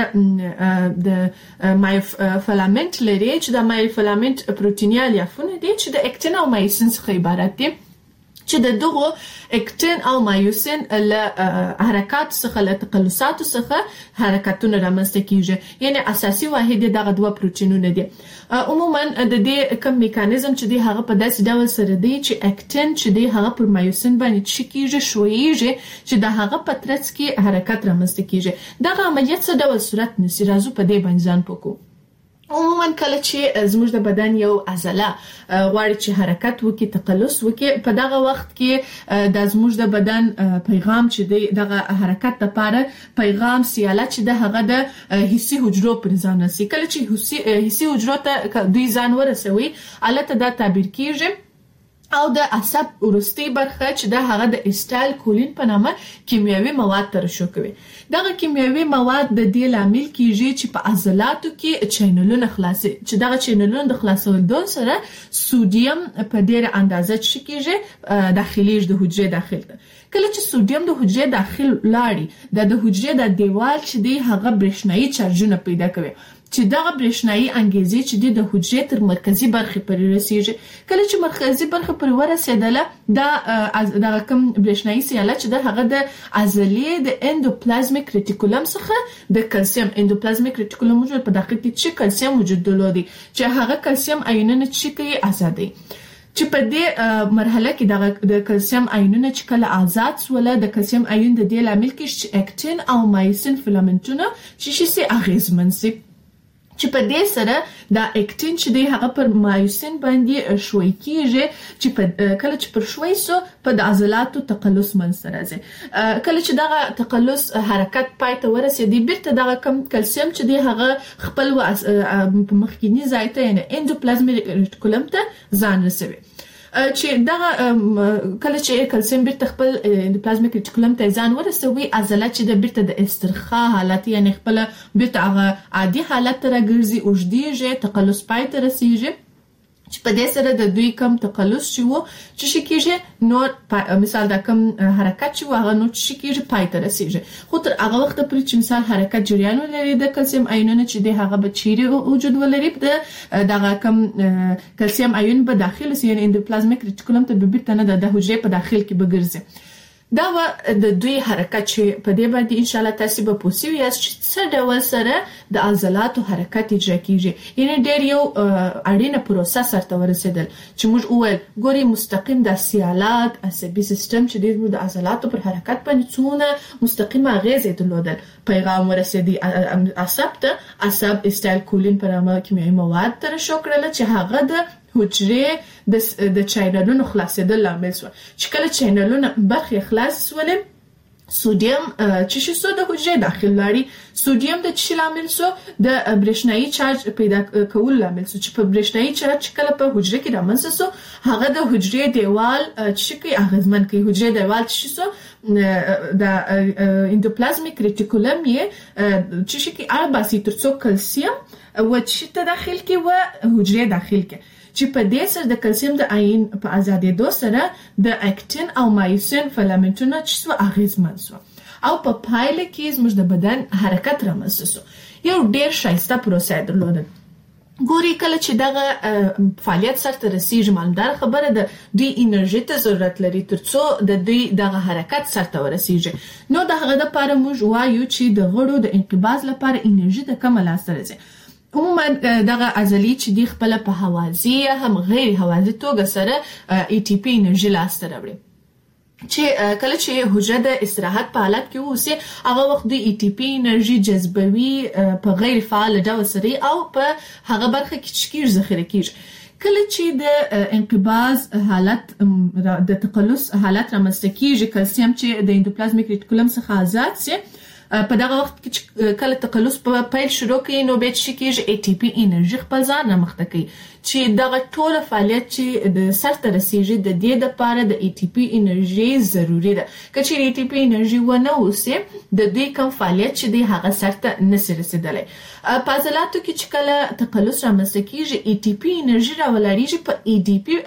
کې د د مایوفیلامنت لري چې د مایوفیلامنت پروتینیال یافونه دي چې د اکټین او مایسین څخه عبارت دي چې د دغه اکټین او مایوسین له حرکت څخه له تقلصات څخه حرکتونه رامنځته کیږي. یعنی اساسي واحد دغه دوه پروتینونه دي. عموما د دې کوم میکانیزم چې دی هغه په داسې ډول سره دی چې اکټین چې دی هغه پر مایوسین باندې چکیږي شویږي چې د هغه په ترڅ کې حرکت رامنځته کیږي. دغه عملیات څه ډول صورت نسی راځو په دې باندې ځان پوکو. عموما کله چې زموږ د بدن یو عضله غواړي چې حرکت وکړي تقلص وکړي په دغه وخت کې د زموږ د بدن پیغام چې دی دغه حرکت لپاره پیغام سیاله چې د هغه د حسي حجرو پر ځان نسی. کله چې حسي حجرو ته دوی ځان ورسوي البته دا تعبیر کیږي او د عصب ورستي برخه چې د هغه د اسټایل کولین په نامه کیمیاوي مواد ترشح کوي. دغه کیمیاوي مواد د دې لامل کیږي چې په عضلاتو کې چینلونه خلاصي چې دغه چینلونه د خلاصولو سره سودیم په ډیره اندازه چې کیږي داخلي د حجره داخل ته. کله چې سودیم د حجره داخل لاړي د د حجره د دیوال چې دی هغه برېښنايي چارجونه پیدا کوي چې دغه برېښنايي انګیزې چې د حجرې تر مرکزی برخه پورې رسیږي. کله چې مرکزی برخه پورې ورسېدله دا دغه کوم برېښنايي سیاله چې د هغه د عضلې د اندوپلازمیک ریټیکولم څخه د کلسیم اندوپلازمیک ریټیکولم موجود په داخل کې چې کلسیم وجود درلودي چې هغه کلسیم آیونونه چې کوي آزادي چې په دې مرحله کې د کلسیم آیونونه چې کله آزاد سول د کلسیم آیون د دې لامل کې چې اکټین او مایسین فیلامنټونه چې شي اغیزمن سي چې په دې سره دا اکټین چې دی هغه پر مایوسین باندې شوي کیږي چې په کله چې پر شوي سو په د عضلاتو تقلص منځ راځي. کله چې دغه تقلص حرکت پای ته ورسېږي بیرته دغه کم کلسیم چې دی هغه خپل په مخکینی ځای ته یعنی اندوپلازمیک ریټیکولم ته ځان رسوي. چې دغه کله چې کلسیم بیرته خپل اندوپلازمیک ریټیکولم ته ځان ورسوي عضله چې د بیرته د استرخاء حالت یعنی خپل بیرته هغه عادي حالت ته راګرځي اوږدیږي تقلص پای ته رسیږي چې په دې سره د دوی کم تقلص چې وو چې شي کېږي نور مثال دا کم حرکت چې هغه نور چې کېږي پای ته رسیږي. خو تر هغه وخت پورې چې مثال حرکت جریان ولري د کلسیم آیونونه چې د هغه بچیري وجود ولري د دغه کم کلسیم آیون په داخل سي یعنی اندوپلازمیک ریټیکولم ته به بیرته نه د حجرې په داخل کې بګرځي. دا و د دوی حرکت چې په دې باندې ان شاء الله تاسو به پوښیو یاست چې څه ډول سره د عضلاتو حرکت اجرا کیږي. یعنی ډېر یو اړینه پروسه سره ورسېدل چې موږ اول ګوري مستقیم د سیالات عصبي سیستم چې د عضلاتو پر حرکت باندې څونه مستقیمه اغیزه درلودل پیغام ورسېدي عصب ته عصب اسټایل کولین پر نامه کیمیاوي مواد ترشح کړل چې هغه د حجرې د د چینلونو خلاصېدل لامل شو چې کله چینلونه برخه خلاص سول سودیم چې شو د حجرې داخل لاړي سودیم د چی لامل شو د برېښنايي چارج پیدا کول لامل شو چې په برېښنايي چارج کله په حجرې کې رامنځته شو هغه د حجرې دیوال چې کوي اغیزمن کوي حجرې دیوال چې شو د اندوپلازمیک ریټیکولم یې چې شي کې ارباسي ترڅو کلسیم و چې ته داخل کې و حجرې داخل کې چې په دې سره د کلسیم د آیون په آزادېدو سره د اکټین او مایوسین فیلامنټونه چې سو اغیزمن سو او په پایله کې زموږ د بدن حرکت رامنځته سو. یو ډېر ښایسته پروسه درلوده. ګوري کله چې دغه فعالیت سره رسیږي مالدار خبره ده دوی انرژي ته ضرورت لري ترڅو د دوی دغه حرکت سره ورسیږي. نو دغه د لپاره موږ وایو چې د غړو د انقباض لپاره انرژي د کم لاس راځي. عموما دغه عضلې چې دی خپل په حوازی هم غیر حوازی توګه سره ای ټي پی انرژي لاس ته راوړي چې کله چې حجره د استراحت په حالت کې اوسي هغه وخت د ای ټي پی انرژي جذبوي په غیر فعال ډول سره او په هغه برخه کې چې ذخیره کیږي. کله چې د انقباض حالت د تقلص حالت رامنځته کیږي کلسیم چې د اندوپلازمیک ریټیکولم څخه آزاد سي په دغه وخت کې کله تقلص په پیل شروع کوي نو به چې کېږي ای ټي پی انرژي خپل ځان مخته کوي چې دغه ټول فعالیت چې د سر ته رسیږي د دې لپاره د ای ټي پی انرژي ضروری ده. کله چې ای ټي پی انرژي ونه اوسي د دې کوم فعالیت چې دی هغه سر ته نشي رسیدلی. په عضلاتو کې چې کله تقلص رامنځته کېږي ای ټي پی انرژي راولاړیږي په ای ډي پی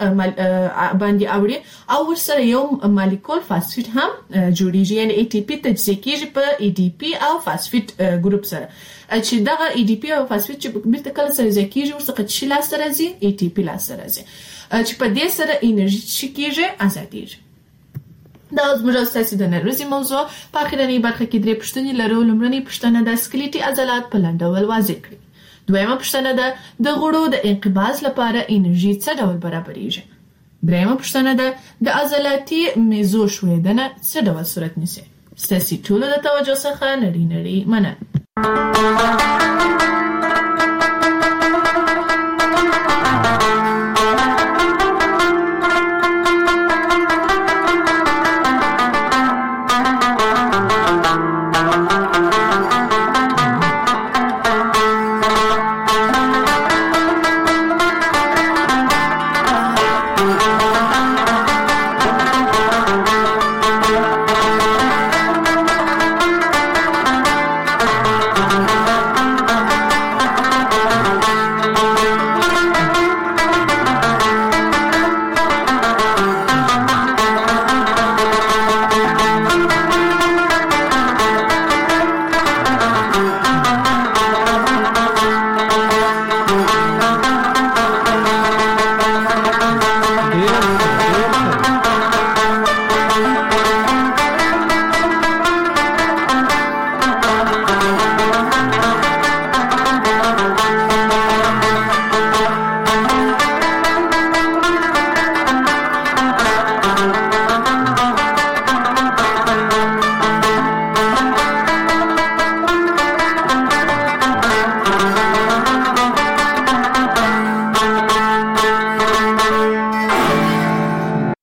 باندې اوړي او ورسره یو مالیکول فاسفیټ هم جوړیږي یعنی ای ټي پی تجزیه کېږي په ای ډي پی او فاسفیټ ګروپ سره چې دغه ای ډي پی او فاسفیټ چې بیرته کله سره ځای کېږي ورڅخه چې لاس راځي ای ټي پی لاس راځي چې په دې سره انرژي چې کېږي آزادېږي. دا زموږ ستاسو د نروزي موضوع په اخرنۍ برخه کې درې پوښتنې لرو. لومړنۍ پوښتنه د سکلیټي عضلات په لنډول واضح کړئ. دویمه پوښتنه ده د غړو د انقباض لپاره انرژي څه ډول برابرېږي. دریمه پوښتنه ده د عضلاتي میزو ښویدنه څه ډول صورت نیسي. ستاسو ټول د توجه څخه نړۍ نړۍ مننه.